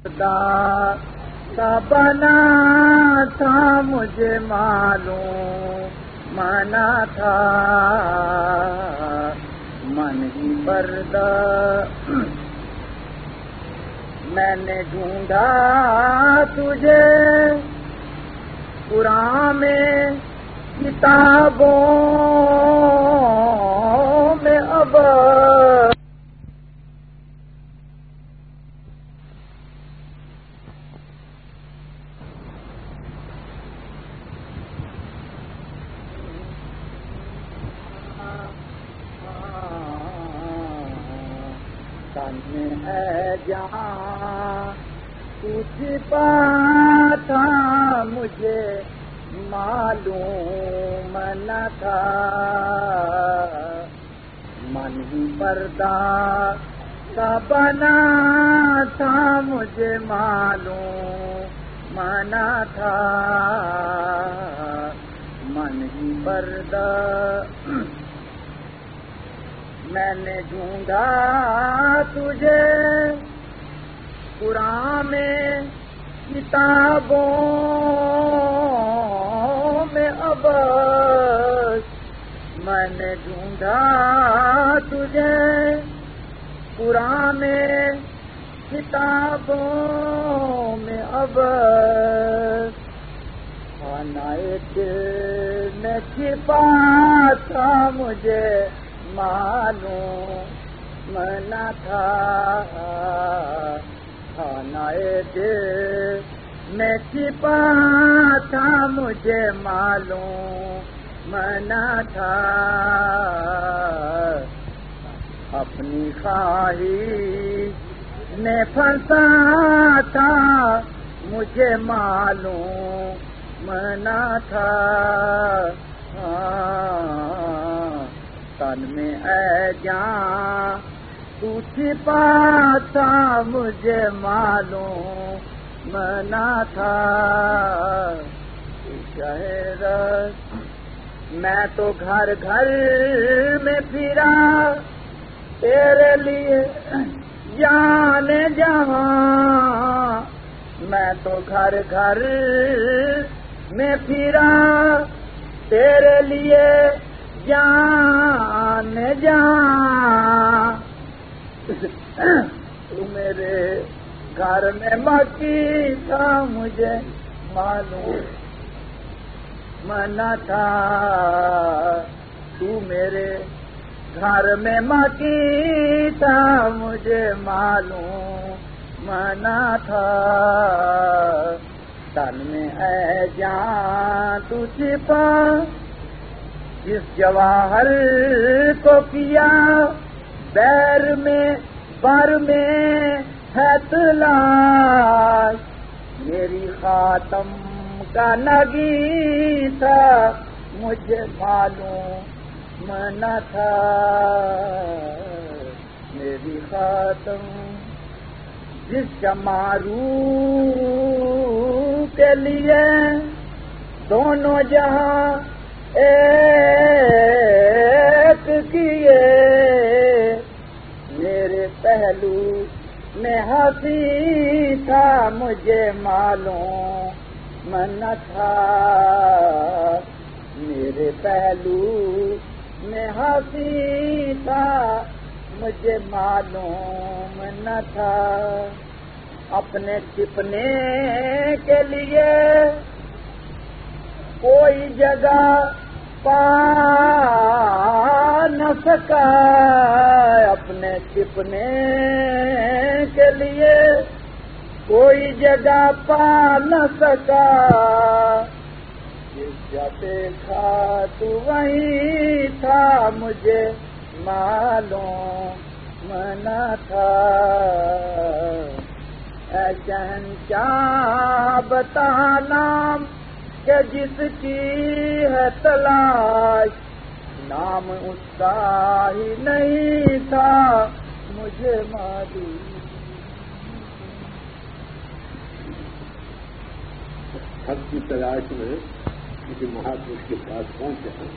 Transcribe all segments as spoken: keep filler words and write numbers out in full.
کا بنا تھا مجھے معلوم مانا تھا من ہی پردہ میں نے ڈھونڈا تجھے قرآن میں کتابوں میں اب میں ہے جہاں کچھ پاتا مجھے معلوم نہ تھا من ہی پردہ کا بنا تھا مجھے معلوم نہ تھا من ہی پردہ میں نے ڈھونڈا تجھے قرآن میں کتابوں میں اب میں نے ڈھونڈا تجھے قرآن میں کتابوں میں اب خانہ دل میں چھپا تھا مجھے معلوم نہ تھا خانہ دل میں چھپا تھا مجھے معلوم نہ تھا اپنی خواہش میں پھنسا تھا مجھے معلوم نہ تھا تن میں اے جان تو چھپا تھا مجھے معلوم نہ تھا شہر میں تو گھر گھر میں پھرا تیرے لیے جانے جہاں میں تو گھر گھر میں پھرا تیرے لیے جان جان تو میرے گھر میں مکی تھا مجھے معلوم نہ تھا تو میرے گھر میں مکی تھا مجھے معلوم نہ تھا تن میں اے جان تو چھپا جس جواہر کو کیا بیر میں بر میں ہے تلاش میری خاتم کا نگی تھا مجھے معلوم نہ تھا میری خاتم جس جمارو کے لیے دونوں جہاں ایک کیے میرے پہلو میں ہنسی تھا مجھے معلوم نہ تھا میرے پہلو میں ہنسی تھا مجھے معلوم نہ تھا اپنے چھپنے کے لیے کوئی جگہ پا نہ سکا اپنے چھپنے کے لیے کوئی جگہ پا نہ سکا جس جگہ دیکھا تو وہیں تھا مجھے معلوم نہ تھا اے شہنشاہ بتا نام کہ جس کی ہے تلاش نام اس کا ہی نہیں تھا مجھے معلوم حق کی تلاش میں کسی مہاتما کے پاس پہنچے ہیں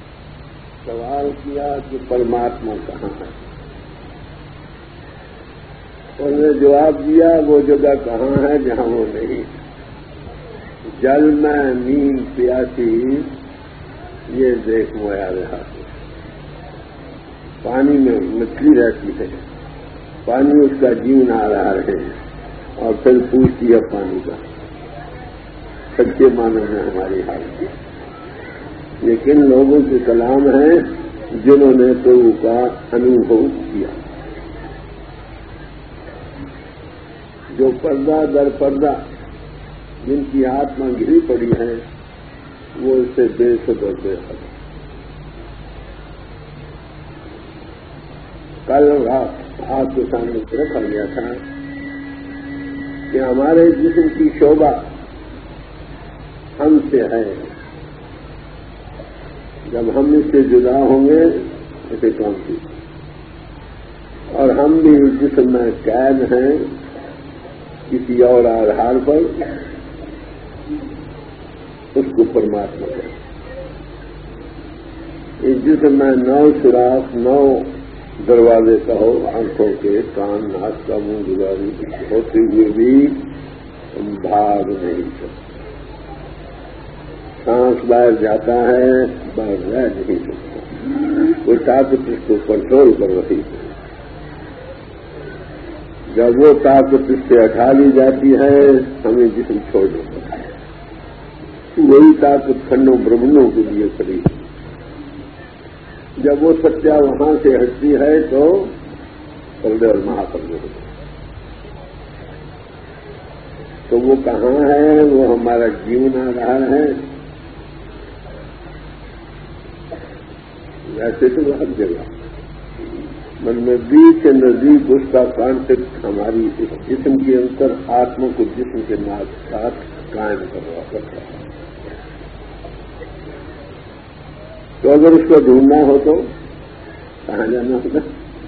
سوال کیا کہ پرماتما کہاں ہے انہوں نے جواب دیا وہ جگہ کہاں ہے جہاں وہ نہیں. جل میں نیند پیاسی یہ دیکھ مویا رہا. پانی میں مچھلی رہتی ہے، پانی اس کا جیون آ رہا ہے، اور پھر پوچھتی ہے پانی کا. سچے معنی میں ہماری حالت. لیکن لوگوں کے کلام ہیں جنہوں نے پربھو کا انوبھو کیا، جو پردہ در پردہ جن کی آتما گری پڑی ہے وہ اس سے بے صبر بے خبر. کل رات آپ کے سامنے رکھا گیا تھا کہ ہمارے جسم کی شوبہ ہم سے ہے. جب ہم اس سے جدا ہوں گے اسے کون سی، اور ہم بھی اس جسم میں قید ہیں کسی اور آدھار پر، اس کو پرماتما ہے. اس جسم میں نو سوراخ، نو دروازے کہو، آنکھوں کے، کان، ناک کا، منہ گزاری ہوتے ہوئے بھی ہم بھاگ نہیں سکتے. سانس باہر جاتا ہے، باہر رہ نہیں سکتا. وہ طاقت اس کو کنٹرول کر رہی ہے. جب وہ طاقت اس سے ہٹا لی جاتی ہے ہمیں جسم چھوڑ دیتا ہے. وہی طاقت کھنڈوں برہمنوں کے لیے کھڑی ہے. جب وہ ستیا وہاں سے ہٹتی ہے تو پردے اور مہاپردے ہوتے. تو وہ کہاں ہے؟ وہ ہمارا جیون آ رہا ہے. ایسے تو ہر جگہ من نزدیک سے نزدیک اس کا کانٹیکٹ ہماری اس جسم کے اندر آتما کو جسم کے ساتھ قائم کروا کرتا ہے. تو اگر اس کو ڈھونڈنا ہو تو کہاں جانا ہوگا؟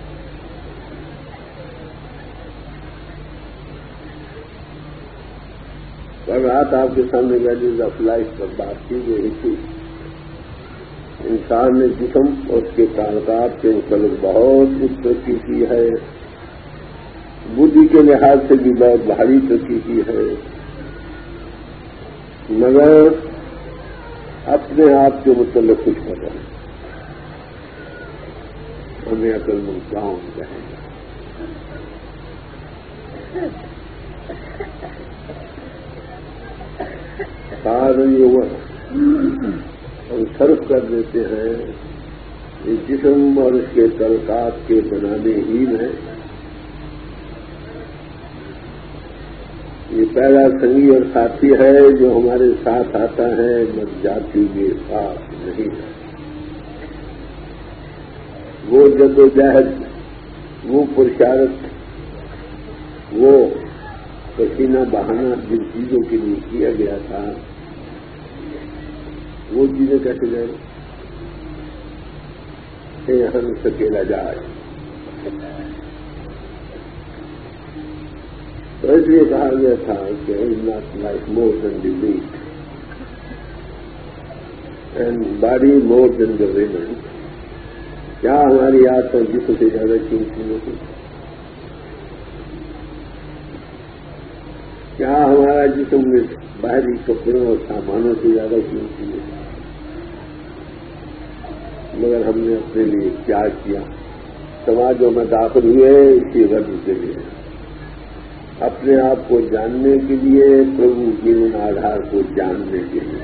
کل رات آپ کے سامنے ویلیوز آف لائف پر بات کی گئی تھی. انسان نے جسم اور اس کے تعلقات کے متعلق بہت ترقی کی ہے، بدھی کے لحاظ سے بھی بہت بھاری ترقی کی ہے، مگر اپنے آپ کے متعلق کچھ پتہ نہیں. ہمیں عقل مند گاؤں کہیں گے. سارے ہوا ہم صرف کر دیتے ہیں اس جسم اور اس کے تعلقات کے بنانے ہی میں. یہ پہلا سنگی اور ساتھی ہے جو ہمارے ساتھ آتا ہے، مت جاتی کے ساتھ نہیں ہے. وہ جد و جہد، وہ پرشارت، وہ پسینہ بہانا جن چیزوں کے لیے کیا گیا تھا وہ چیزیں کیسے گئے؟ ہم سکیلا جائے. تو اس لیے کہا گیا تھا کہ is not life more than the weight and body more than the women. کیا ہماری آتما جسم سے زیادہ قیمتی نہیں؟ کیا ہمارا جسم میں باہری کپڑوں اور سامانوں سے زیادہ قیمتی نہیں؟ مگر ہم نے اپنے لیے کیا کیا؟ سماجوں میں داخل ہوئے اسی غرض کے لیے، اپنے آپ کو جاننے کے لیے، پربھو کے ان آدھار کو جاننے کے لیے.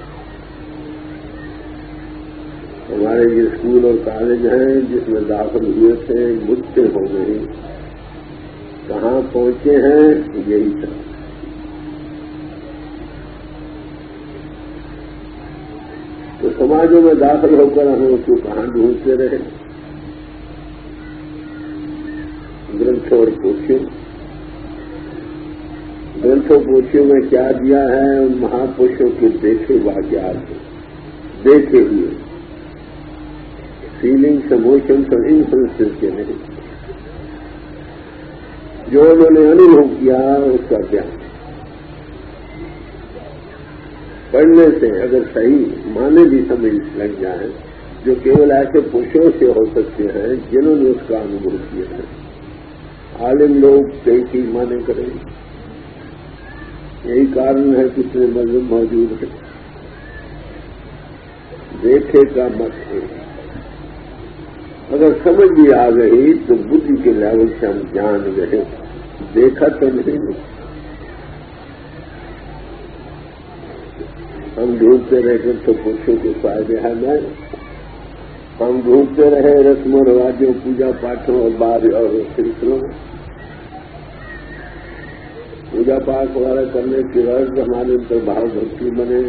ہمارے یہ اسکول اور کالج ہیں جس میں داخل ہوئے تھے، مجھتے ہو گئے، کہاں پہنچے ہیں یہی تھا. تو سماجوں میں داخل ہو کر ہمیں اس کو کہاں ڈھونڈتے رہے؟ گرنتھوں اور پوتھیوں گرنتھوں پوتھیوں میں کیا دیا ہے؟ ان مہاپروشوں کے دیکھے واقعات، دیکھے ہوئے فیلنگس، ایموشنس اور انفلوئنسز کے نہیں، جو انہوں نے انوبھو کیا اس کا کیا. پڑھنے سے اگر صحیح معنی بھی سمجھ لگ جائیں جو کیول ایسے پروشوں سے ہو سکتے ہیں جنہوں نے اس کا انوبھو کیا ہے. عالم لوگ کئی چیز مانے کریں گے. یہی کارن ہے کہ اتنے مذہب موجود ہے. دیکھے کا مت ہے. اگر سمجھ بھی آ گئی تو بدھ کے لیول سے ہم جان گئے. دیکھا تو نہیں. ہم ڈھونڈتے رہے تو پوچھو کے فائدے ہیں میں. ہم ڈھونڈتے رہے رسم و رواجوں پوجا پاٹھوں اور بعد اور سلسلوں. پوجا پاٹ وغیرہ کرنے کی غرض ہمارے اندر بھاؤ بھکتی بنے.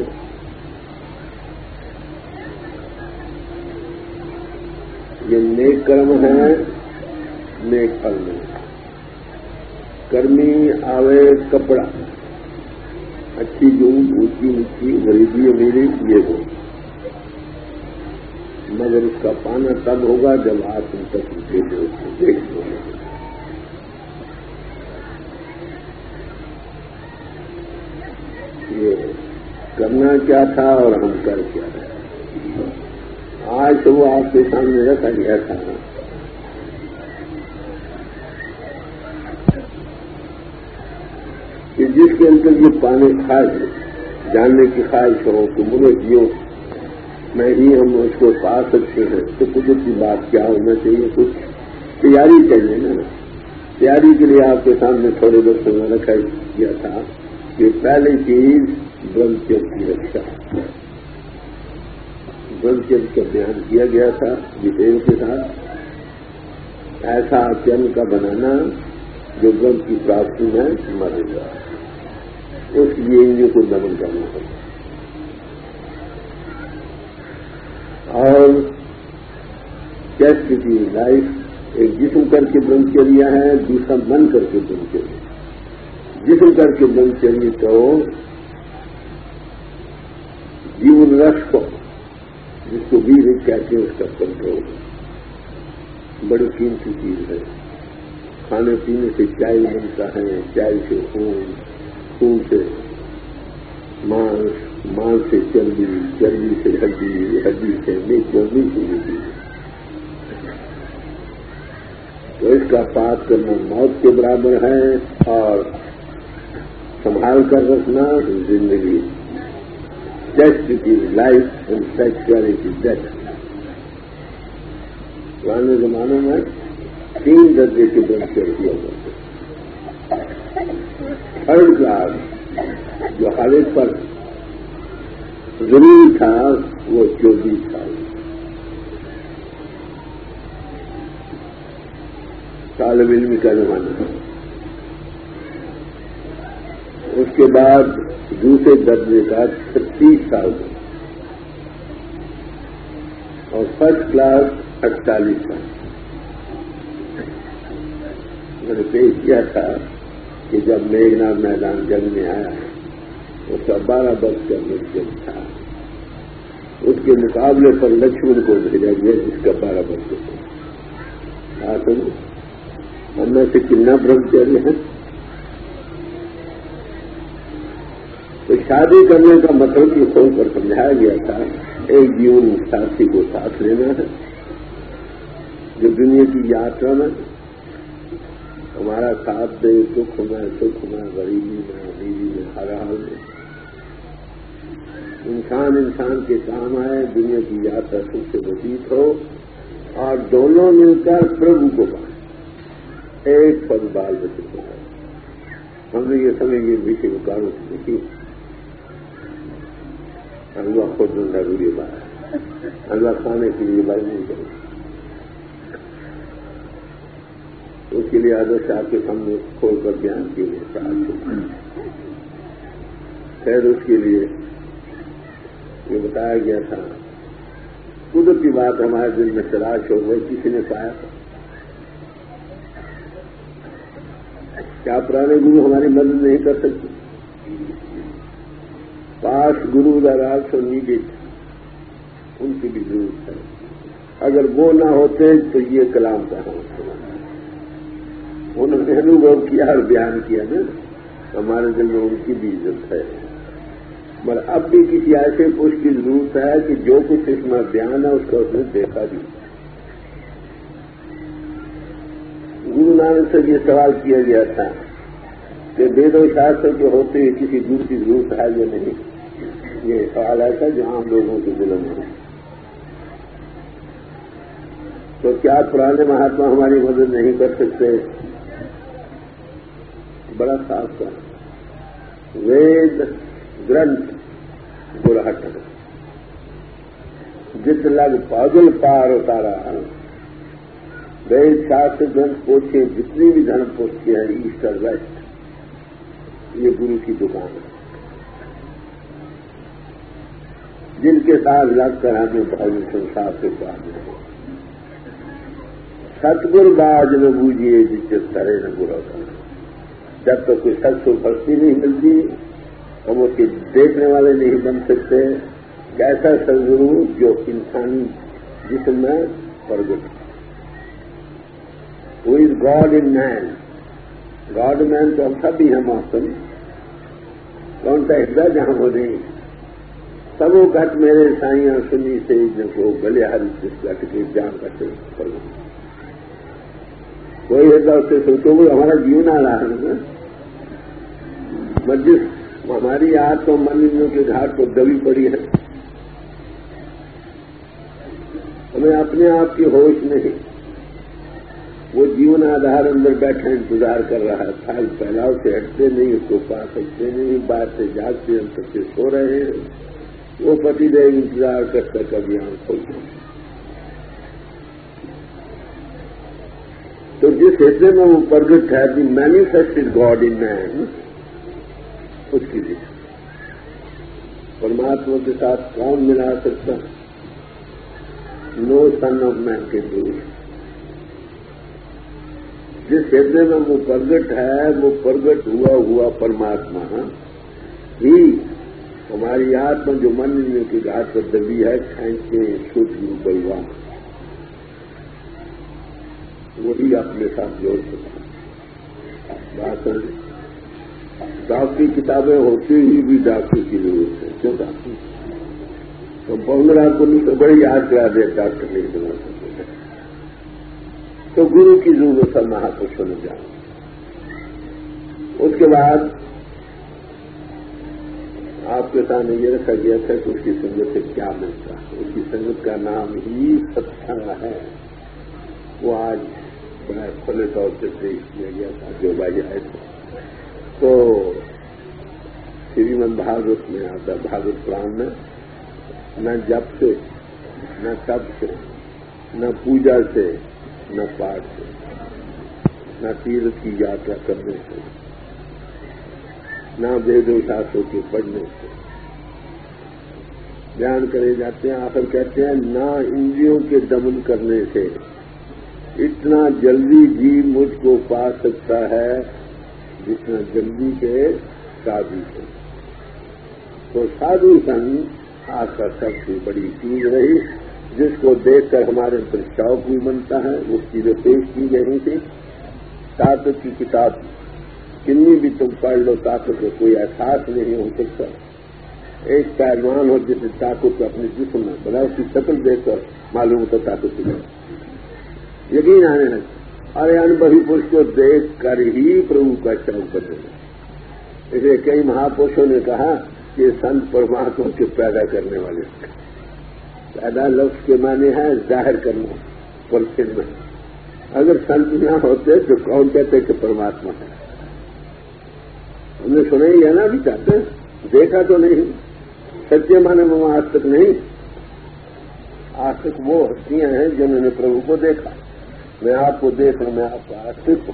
یہ نیک کرم ہے. نیک پھل میں کرمی آوے کپڑا اچھی دودھ اونچی اونچی غریبی امیری یہ ہو، مگر اس کا پانا تب ہوگا جب آپ ان تک دیکھ لو. یہ کرنا کیا تھا اور ہم کر کیا رہے. آج تو وہ آپ کے سامنے رکھا گیا تھا کہ جس کے اندر یہ پانے خواہش جاننے کی خواہش ہو کہ مجھے جیو میں ہی ہم اس کو پا سکتے ہیں تو قدرت کی بات کیا ہونا چاہیے. کچھ تیاری چاہیے نا. تیاری کے لیے آپ کے سامنے تھوڑے برسوں میں رکھا گیا تھا کہ پہلی چیز برہمچر کی رکشا. برہمچر کا بیان کیا گیا تھا ڈیٹیل کے ساتھ. ایسا آچرن کا بنانا جو برہم کی پراپتی میں مرے گا. اس لیے انہیں کو دمن کرنا ہوگا. اور چیسٹ کی لائف ایک جسم کر کے برہمچریہ ہے، دوسرا من کر کے برہمچریہ. جسم کر کے برہمچریہ تو جیون رس کو جس کو بھی کہتے ہیں اس کا کنٹرول بڑی قیمتی چیز ہے. کھانے پینے سے چائے بنتا ہے، چائے سے خون، خون سے مانس، مانس سے چربی، چربی سے ہڈی، ہڈی سے نیک چربی سے ملتی ہے. تو اس کا پاک کرنا موت کے برابر ہے اور سنبھال کر رکھنا زندگی. Chastity life and sexuality death. پرانے زمانے میں تین درجے کے برہمچر کیا کرتے. تھرڈ کلاس جو خالص پر ضروری تھا وہ چوبیس سال طالب علم کا زمانہ. اس کے بعد دوسرے درجے کا چھتیس سال اور فرسٹ کلاس اڑتالیس سال. میں نے پیش کیا تھا کہ جب میگھناد میدان جنگ میں آیا اس کا بارہ برس کا مشکل تھا. اس کے مقابلے پر لکشمن کو بھیجا گیا جس کا بارہ برس تھا. ہم میں سے کتنا برہمچریہ ہے. تو شادی کرنے کا مطلب یہ کھول کر سمجھایا گیا تھا ایک جیون ساتھی کو ساتھ لینا ہے جو دنیا کی یاترا میں ہمارا ساتھ دے. دکھ میں سکھ میں غریبی میں امیری میں ہر حال میں انسان انسان کے کام آئے. دنیا کی یاترا سکھ سے وسیع ہو اور دونوں مل کر پربھو کو پائیں. ایک پد بال بچے کو ہے. ہم نے یہ سمجھ یہ وشے کاروں سے دیکھی. اللہ خود ضروری بات ہے. اللہ کھانے کے لیے بات نہیں کرے. اس کے لیے حضرت صاحب کے سامنے کھول کر بیان کیے گئے. خیر اس کے لیے یہ بتایا گیا تھا قدرت کی بات ہمارے دل میں تلاش ہو گئی. کسی نے پایا کیا پرانے گرو ہماری مدد نہیں کر سکتے. پاس گرو دراز سو نیڈیڈ. ان کی بھی ضرورت ہے. اگر وہ نہ ہوتے تو یہ کلام کہاں ہوتا. انہوں نے انوبھو کیا اور بیان کیا نا. ہمارے دل میں ان کی بھی عزت ہے. مگر اب بھی کسی ایسے پوش کی ضرورت ہے کہ جو کچھ اس میں بیان ہے اس کا اس نے دیکھا بھی. گرو नानक से ये सवाल किया गया था کہ وید و شاستر کے ہوتے ہوئے کسی گرو کی ضرورت ہے یا نہیں. یہ سوال ایسا جو عام لوگوں کے دلوں میں ہے. تو کیا پرانے مہاتما ہماری مدد نہیں کر سکتے؟ بڑا صاف تھا. وید گرنتھ گرہٹ جت لگ پاگل پار اتارا. وید شاستر گرنتھ پوچھے جتنی بھی دھرم پوچھتے ہیں ایسٹ اور ویسٹ، یہ گرو کی دکان ہے جن کے ساتھ لگ کر ہمیں بھائی سنسار سے پانا ہے. ستگر باج میں بوجھیے جس سے سرے نہ برا کرنا. جب تک کوئی سچ کو بھرتی نہیں ملتی ہم اس کے دیکھنے والے نہیں بن سکتے. کیسا سدگرو جو انسانی جسم میں پرگٹ ہو is God in main. God مین تو ہم سب ہی ہیں موسم. کون سا ہردہ جہاں ہو نہیں سب وہ گھٹ میرے سائیاں سنی سے جن کو گلے ہر جس گھٹ کے جان کرتے پرگٹ. کوئی ہردہ اس سے سوچو وہ ہمارا جیون آ رہا ہے. مجلس ہماری آج تو منوں کے گھاٹ کو دبی پڑی ہے. ہمیں اپنے آپ کی ہوش نہیں. وہ جیون آدھار اندر بیٹھا انتظار کر رہا ہے. پھل پھیلاؤ سے ہٹتے نہیں، اس کو پا سکتے نہیں. باہر سے جاگتے ہم سب سے سو رہے ہیں. وہ پتی دیو انتظار کرتا کبھی آنکھ کھولتے. تو جس حصے میں وہ پرگٹ ہے دی مینیفیسٹڈ گاڈ ان مین، اس کی بھی پرماتما کے ساتھ کون ملا سکتا؟ نو سن آف مین کے دور. جس حصے میں وہ پرگٹ ہے وہ پرگٹ ہوا ہوا پرماتما ہی ہماری آتما جو من کی گھاٹ پر دبی ہے کھینچے شدھ گرو بلوان وہی اپنے ساتھ جوڑ سکتا. بات ڈاکٹری کتابیں ہوتی ہی بھی ڈاکٹر کی ضرورت ہے. کیوں ڈاکٹر کمپاؤنڈر آپ کو نہیں تو بڑی یاد کرا دے ڈاکٹر نہیں بنا سکتے. تو گرو کی ضرورت ہے مہاپرشوں نے جانا. اس کے بعد آپ کے سامنے یہ رکھا گیا تھا کہ اس کی سنگت سے کیا ملتا ہے. اس کی سنگت کا نام ہی ستسنگ ہے. وہ آج بڑا کھلے طور سے پیش کیا گیا تھا جو بھائی آئے تھے. تو شریمد بھاگوت میں آتا بھاگوت پران میں نہ جپ سے نہ تپ سے نہ پوجا سے نہ پاٹ سے نہ تیرتھ کی یاترا کرنے سے نہ وید و شاستروں کے پڑھنے سے بیان کرے جاتے ہیں. آخر کہتے ہیں نہ انجیوں کے دمن کرنے سے اتنا جلدی جی مجھ کو پا سکتا ہے جتنا جلدی کے سادھو سے. تو سادھو سنگ آج کا سب سے بڑی چیز رہی جس کو دیکھ کر ہمارے اندر شوق بھی بنتا ہے. وہ چیزیں پیش کی گئی تھی. طاقت کی کتاب کتنی بھی تم پڑھ لو طاقت کو کوئی احساس نہیں ہو سکتا. ایک پہلوان ہو جس نے طاقت کو اپنے جسم میں بنا اس کی شکل دیکھ کر معلوم ہوتا طاقت کی یقین آنے لگتا. ارے انبھی پروش کو دیکھ کر ہی پربھو کا شوق بنے گا. اس لیے کئی مہاپروشوں نے کہا کہ سنت پرماتما کے پیدا کرنے والے. پیدا لفظ کے معنی ہے ظاہر کرنا پرسن میں. اگر سنت نہ ہوتے تو کون کہتے کہ پرماتما ہے؟ ہم نے سنا ہی ہے نا. ابھی چاہتے دیکھا تو نہیں. سچے معنی میں آج تک نہیں. آج تک وہ ہستیاں ہیں جنہوں نے پربھو کو دیکھا. میں آپ کو دیکھ رہا ہوں. میں آپ کا آشرت ہوں.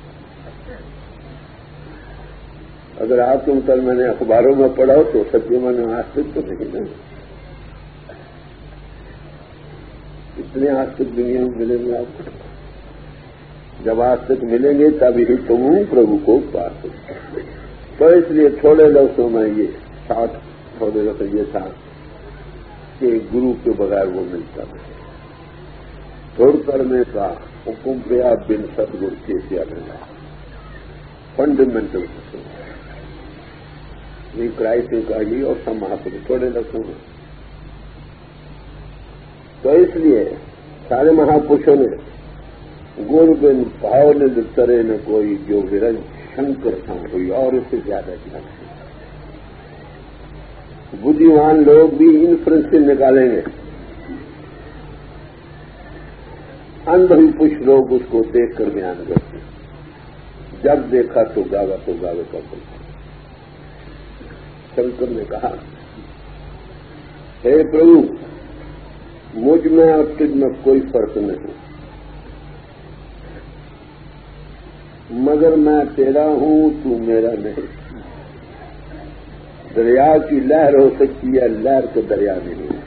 اگر آپ کو کل میں نے اخباروں میں پڑھا ہو تو سچے معنی میں آشرت تو نہیں نا. اتنے آج تک دنیا میں ملیں گے آپ کو. جب آج تک ملیں گے تبھی تم پربھو کو پا سکتے. تو اس لیے تھوڑے لفظوں میں یہ ساتھ تھوڑے لفظ یہ تھا کہ گرو کے بغیر وہ ملتا نہیں. چھوڑ کرنے کا حکم کیا بن ستگر کے کیا ملا. فنڈامنٹل یہ کرائسس کا ہی اور سماپن تھوڑے لفظوں میں. تو اس لیے سارے مہاپروشوں نے गुण बिन भाव ने तरे न कोई, जो विरंज शंकर था कोई और उससे ज्यादा ज्ञान है। बुद्धिमान लोग भी इन्फ्रेंस से निकालेंगे, अंधविपुष लोग उसको देख कर बयान करते हैं। जब देखा तो गावा तो गावे का बोलता। शंकर ने कहा, हे प्रभु, मुझ में और तुझ में कोई फर्क नहीं, मगर मैं तेरा हूं, तू मेरा नहीं। दरिया की लहर हो सकती है, लहर तो दरिया नहीं है।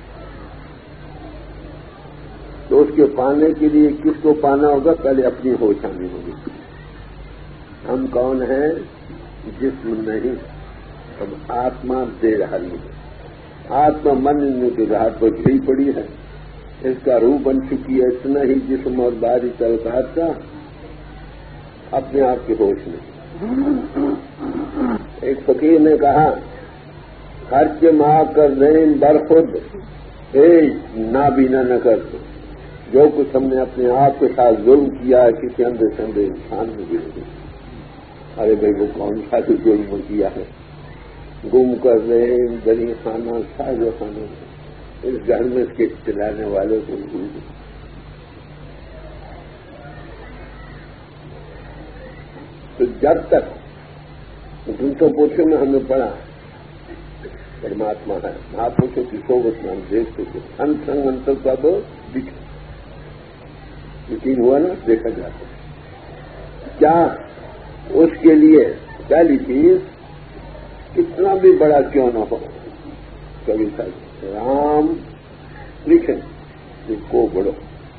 तो उसके पाने के लिए किसको पाना होगा? पहले अपनी होश आनी होगी। हम कौन हैं? जिस्म नहीं, हम आत्मा दे रही है। आत्मा मन के घाट पर खिली पड़ी है, इसका रूप बन चुकी है। इतना ही जिस्म और बाहरी तलकात का अपने आप के होश में। एक फकीर ने कहा, खर्च माँ कर दें बर खुद, ए ना बीना न कर। जो कुछ हमने अपने आप के साथ जुल्म किया है, किसी अंधे संधे इंसान में गिर गए। अरे भाई, वो कौन सा जो जुल्म किया है? गुम कर रहे दरी खाना साजो खाना, इस घर में इसके चलाने वाले को भूल गए। तो जब तक तुमको पूछो में हमने पढ़ा परमात्मा है, महापुरुषों की सोबत में हम देख सके अंत संग अंतर का तो दिखे, यकीन हुआ ना, देखा जाता है। क्या उसके लिए पहली चीज, कितना भी बड़ा क्यों न हो, कभी तक राम कृष्ण को बड़ो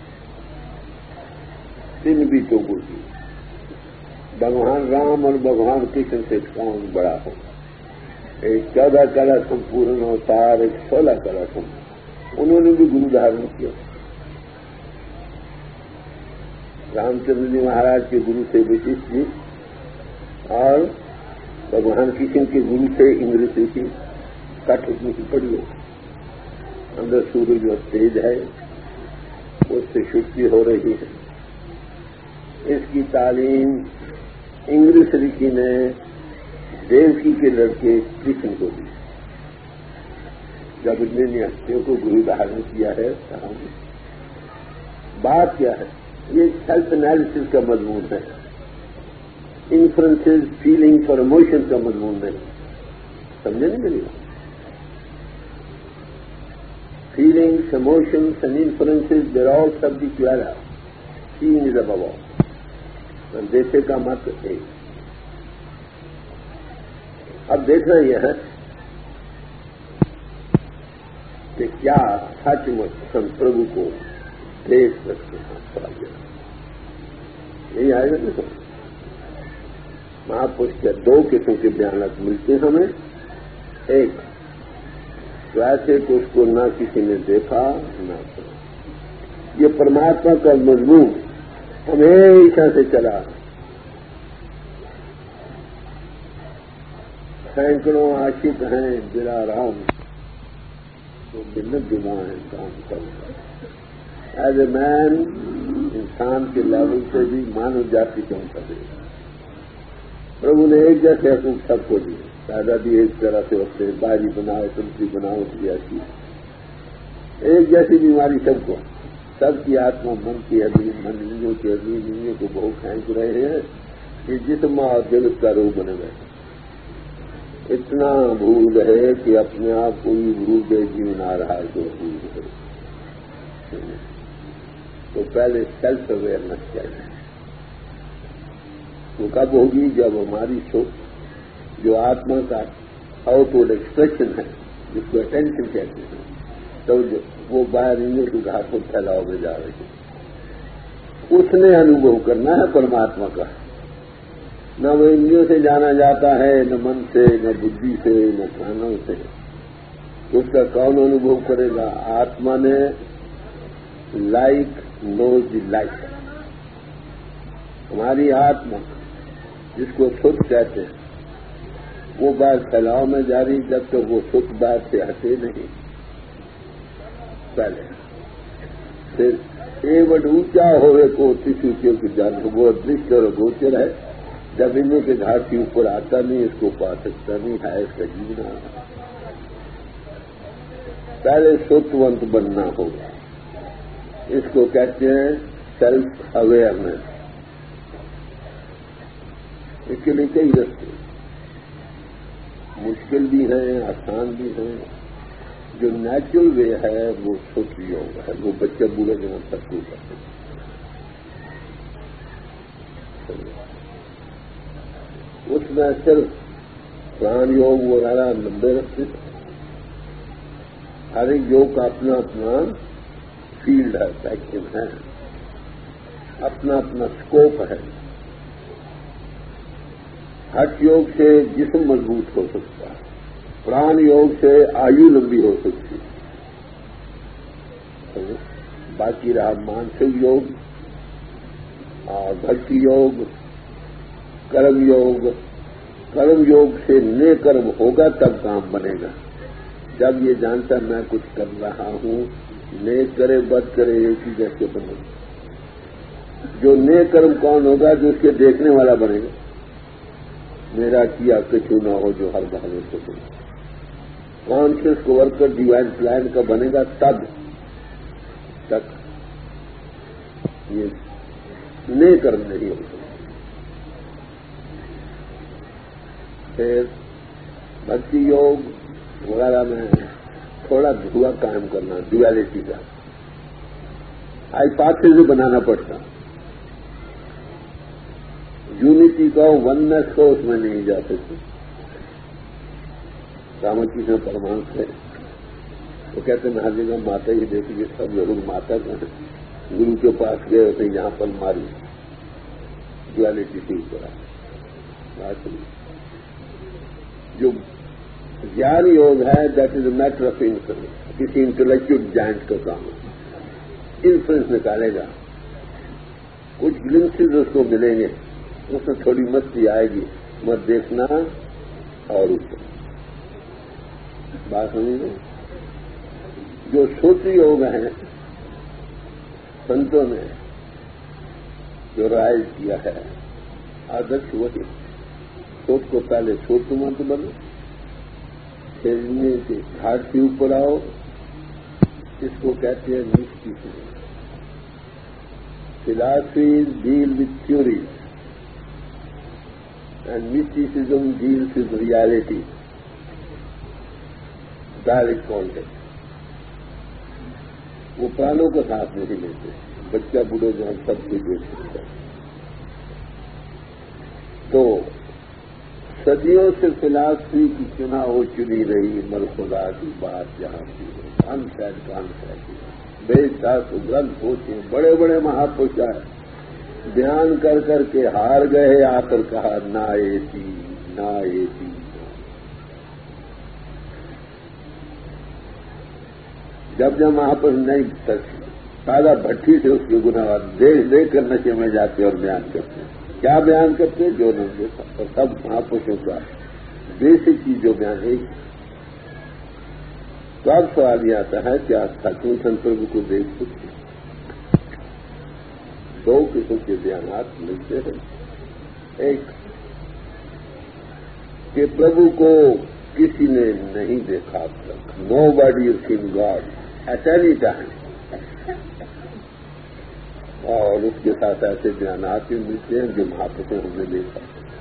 दिन भी तो बुद्धि, भगवान राम और भगवान कृष्ण से कौन बड़ा हो? एक चौदह कला संपूर्ण अवतार, एक सोलह कला संपूर्ण, उन्होंने भी गुरु धारण किया। रामचंद्र जी महाराज के गुरु से वशिष्ठ जी और भगवान कृष्ण के गुरु से इंद्र ऋषि। कठ उतनी की पड़ी हो, अंदर सूर्य जो तेज है उससे शुद्धि हो रही है। इसकी तालीम इंग्लिश ऋषि ने देवकी के लड़के कृष्ण को दी। जब इन्होंने हस्तियों को गुरु धारण किया है, बात क्या है? ये सेल्फ एनालिसिस का मजमून है, इन्फ्लुएंसेस फीलिंग्स और इमोशन का मजमून नहीं। समझे नहीं मेरी बात? Feelings, emotions and influences they're all subject to Allah. Seeing is above all. देखे का मत है। अब देखना यह है कि क्या सचमुच हम प्रभु को देख सकते हैं। यही आएगा ना सर। महापुरुष के दो किस्म के बयान मिलते हमें। एक वैसे तो उसको न किसी ने देखा न सुना। ये परमात्मा का मजमून हमेशा से चला। सैकड़ों आशिक हैं बिला राम, तो बिन्नत जुमा है काम करता। एज ए मैन, इंसान के लेवल से भी मानव जाति कम कर दे। प्रभु ने एक जैसे हकूक सबको दिए, पैदा भी एक तरह से होते, बाहरी बनाओ, तुलसी बनाओ, क्रिया की एक जैसी बीमारी सबको। सबकी आत्मा मन की अधीन, मन इंद्रियों के अधीन, इंद्रियों को बहुत खेच रहे हैं कि जिस्म और दिल का रूप बने गए। इतना भूल है कि अपने आप को भी भूल गए, जीवन आ रहा है तो भूल गए। तो पहले सेल्फ अवेयरनेस चाहिए। वो कब होगी? जब हमारी सोच जो आत्मा का आउटवर्ड एक्सप्रेशन है, जिसको अटेंशन कहते हैं, तो वो बाहर इंद्रियों के घाट को फैलाव में जा रही है। उसने अनुभव करना है परमात्मा का। न वो इंद्रियों से जाना जाता है, न मन से, न बुद्धि से, न प्राणों से। उसका कौन अनुभव करेगा? आत्मा ने लाइक नोज द लाइक। हमारी आत्मा जिसको सुख कहते हैं, वो बात फैलाव में जारी जब तक वो सुख बात से हटे नहीं। पहले پھر ایوڈ اونچا ہوئے کو تیسو کے جان وہ دشت اور گوچر ہے، جب انوں کے گھاٹ کے اوپر آتا نہیں، اس کو پا سکتا نہیں ہے، اس کا جینا پہلے ستونت بننا ہوگا. اس کو کہتے ہیں سیلف اویئرنیس. اس کے لیے کئی رستے مشکل بھی ہیں، آسان بھی ہیں. جو نیچرل وے ہے وہ سوچ یوگ ہے، وہ بچہ بوڑھے جہاں تک کو کرتے ہیں. اس میں صرف پران یوگ وغیرہ لمبے رستے، ہر ایک یوگ کا اپنا اپنا فیلڈ ہے، سیکشن ہے، اپنا اپنا اسکوپ ہے. ہٹ یوگ سے جسم مضبوط ہو سکتا ہے، پران یوگ سے آیو لمبی ہو سکتی ہے. باقی رہا مانسک یوگ اور بھکتی یوگ، کرم یوگ. کرم یوگ سے نئے کرم ہوگا تب کام بنے گا. جب یہ جانتا میں کچھ کر رہا ہوں، نیک کرے بد کرے ایک ہی جیسے بنے گا. جو نیک کرم کون ہوگا؟ جو اس کے دیکھنے والا بنے گا. میرا کیا کچھ نہ ہو جو ہر بہانے سے بنے گا. Conscious co-worker divine plan کا بنے گا تب تک یہ نئے کرم نہیں ہوگا. پھر بھکتی یوگ وغیرہ میں تھوڑا دھوا قائم کرنا، ڈویلٹی کا ہائپوتھیسس بنانا پڑتا. یونٹی کا وننس کو اس میں نہیں جا سکتی. رامچی سے پرمانس ہے، وہ کہتے ہیں ہر جگہ ماتا ہی دیکھیے، سب لوگ ماتا کا گرو کے پاس گئے ہوتے یہاں پر ماری ڈویلٹی سے اوپر آئی. جو جان یوگ ہے that is a matter of influence. کسی انٹلیکچوئل جائنٹ کا کام ہے، انفلوئنس نکالے گا. کچھ گلمسز اس کو ملیں گے، اس میں تھوڑی مستی آئے گی، مت دیکھنا اور اوپر بات سمجھ لیں. جو سوچ یوگ ہیں سنتوں نے جو رائج کیا ہے آدرش وہی. سوچ کو پہلے سوچ مت بنو، کھیلنے کے گھاٹ کے اوپر آؤ. اس کو کہتے ہیں mysticism. Philosophies deal with theories and mysticism deals with reality, direct contact. وہ پرانوں کا ساتھ نہیں لیتے. بچہ بوڑھے جہاں سب کچھ دیکھ سکتا ہے. تو صدیوں سے فلاسفی کی چنا ہو چنی رہی ملخدا کی بات جہاں کی کان سیڈ کان سیڈ بے شاس گرنتھ پوچھے بڑے بڑے مہاپرش بیان کر کر کے ہار گئے. آ کر کہا نہ ایسی نہ ایسی. جب جب مہاپرش نہیں تک تازہ بھٹی سے اس کے گناہ دیکھ دیکھ کر نشے میں جاتے اور بیان کرتے ہیں. کیا بیان کرتے جو نہیں دیکھا. اور سب مہاپرشوں کا بیسک چیز جو بیان ہے. تو اب سوال یہ آتا ہے کیا سچوں سنپربھو کو دیکھ سکتے؟ دو قسم کے بیانات ملتے ہیں. ایک کہ پربھو کو کسی نے نہیں دیکھا اب تک. Nobody is seen God at any time. اور اس کے ساتھ ایسے بیانات بھی ملتے ہیں جو مہاپرشوں ہم نے دیکھا.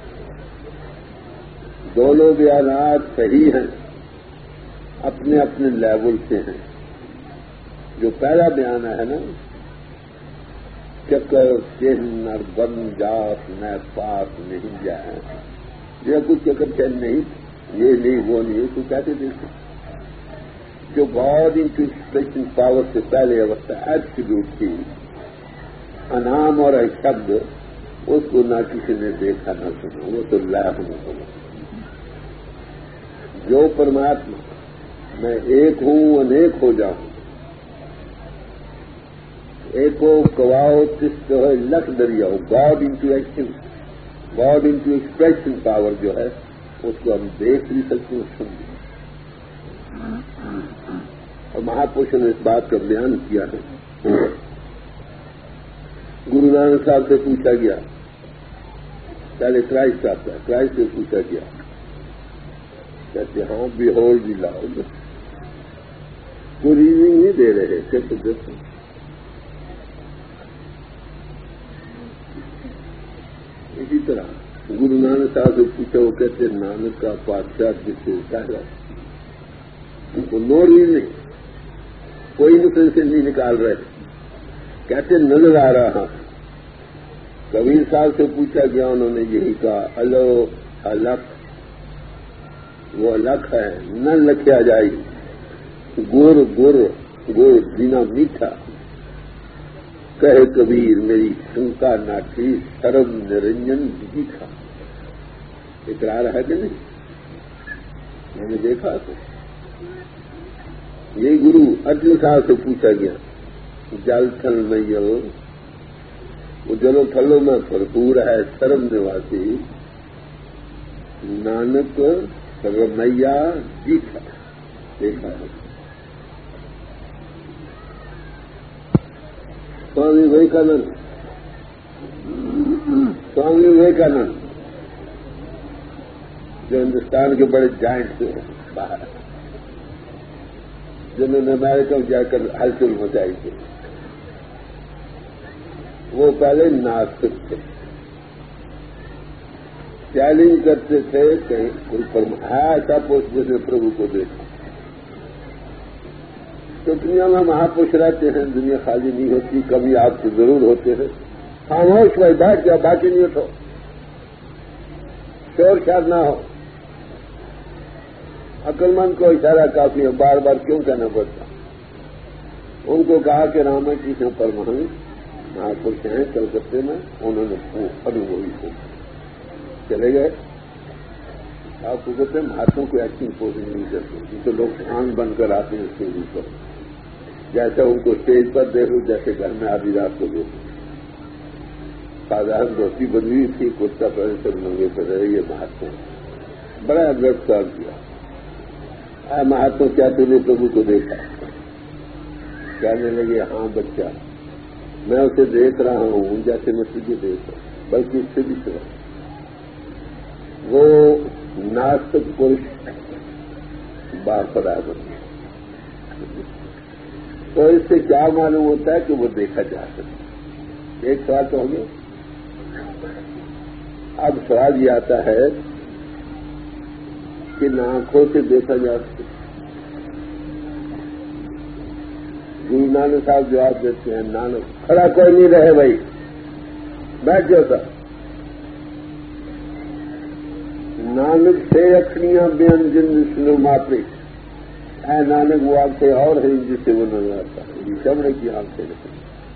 دونوں بیانات صحیح ہیں، اپنے اپنے لیول سے ہیں. جو پہلا بیان ہے نا چکر چہن اور بن جاس میں پاس نہیں جائے، یہ کچھ چکر چہن نہیں، یہ نہیں وہ نہیں، تو کیسے دیکھتے. جو گاڈ انٹو ایکسپریشن پاور سے پہلے اوستھا ایبسولوٹ تھی، انام اور شبد، اس کو نہ کسی نے دیکھا نہ سنا. وہ تو لائف میں ہوگا. جو پرماتما میں ایک ہوں انیک ہو جاؤں، ایکو کواؤ تس لکھ دریا ہو. God into action, God into expression power جو ہے اس کو ہم دیکھ بھی سکتے ہیں، سن بھی سکتے. اور مہاپرشوں نے اس بات کا بیان کیا ہے گرو نانک صاحب سے پوچھا گیا، پہلے کرائسٹ صاحب تھا، کرائسٹ سے پوچھا گیا، کہتے ہاں بیہولڈ دی لاؤڈ، کوئی ریزنگ نہیں دے رہے، صرف دیکھو۔ اسی طرح گرو نانک صاحب سے پوچھا، وہ کہتے نانک کا بادشاہ جس سے ظاہر ہے، ان کو نو ریزنگ، کوئی مسئلے سے نہیں نکال رہے، کہتے نظر آ رہا۔ کبیر صاحب سے پوچھا گیا، انہوں نے یہی کہا، الو الک، وہ الک ہے نہ لکھیا جائے، گر گر گر جینا میٹھا، کہے کبیر میری شنکا نہ تھی، سرم نرنجن جیٹھا۔ اقرار ہے کہ نہیں؟ میں نے دیکھا تو یہ گرو ارجن صاحب سے پوچھا گیا، جل تھل میں وہ جلو تھلوں میں بھرپور ہے، سرم نواسی نانک رمیا جیٹھا۔ دیکھا ہے سوامی وویکانند، سوامی وویکانند جو ہندوستان کے بڑے جائنٹ تھے باہر، جنہوں نے امریکہ میں جا کر ہلچل مچائی تھی، وہ پہلے ناستک تھے، چیلنج کرتے تھے کہیں کوئی فرمایا ایسا پوچھ جس نے پربھو کو دیکھا۔ تو دنیا میں مہاپروش رہتے ہیں، دنیا خالی نہیں ہوتی، کبھی آپ کو ضرور ہوتے ہیں، خاموش بھائی بیٹھ جاؤ، باقی نہیں اٹھو، شور شار نہ ہو۔ عقل مند کو اشارہ کافی ہے، بار بار کیوں کہنا پڑتا؟ ان کو کہا کہ راما کرشن پرمہنس مہاپروش ہیں کلکتے میں، انہوں نے انوبھوی کو چلے گئے۔ آپ کو کہتے ہیں ہاتھوں کو ایکٹنگ پوزنگ نہیں کرتے، جسے لوگ آنکھ بند کر آتے ہیں اسٹیج پر، جیسے ان کو اسٹیج پر دیکھو جیسے گھر میں آدھی رات کو دیکھو، سادھارن دھوتی بنی تھی، کرتا پہلے سے ننگے پہ رہے، یہ مہاتما بڑا گرفتار کیا۔ آئے مہاتما کیا تو نے پربھو کو دیکھا؟ کہنے لگے ہاں بچہ، میں اسے دیکھ رہا ہوں جیسے میں تجھے دیکھ رہا ہوں، بلکہ اس سے بھی سوا وہ ناستک پرش باخبر۔ تو اس سے کیا معلوم ہوتا ہے کہ وہ دیکھا جا سکتا؟ ایک سوال تو ہو گیا۔ اب سوال یہ آتا ہے کہ آنکھوں سے دیکھا جا سکتا؟ گرو نانک صاحب جواب دیتے ہیں، نانک کھڑا کوئی نہیں رہے بھائی، بیٹھ جاؤ سر۔ نانک سے اکھڑیاں بے انجن سنو ماپے، اے نانک وہ آنکھیں اور ہیں جس سے وہ نظر آتا ہے، یہ چمڑے کی آنکھیں نہیں،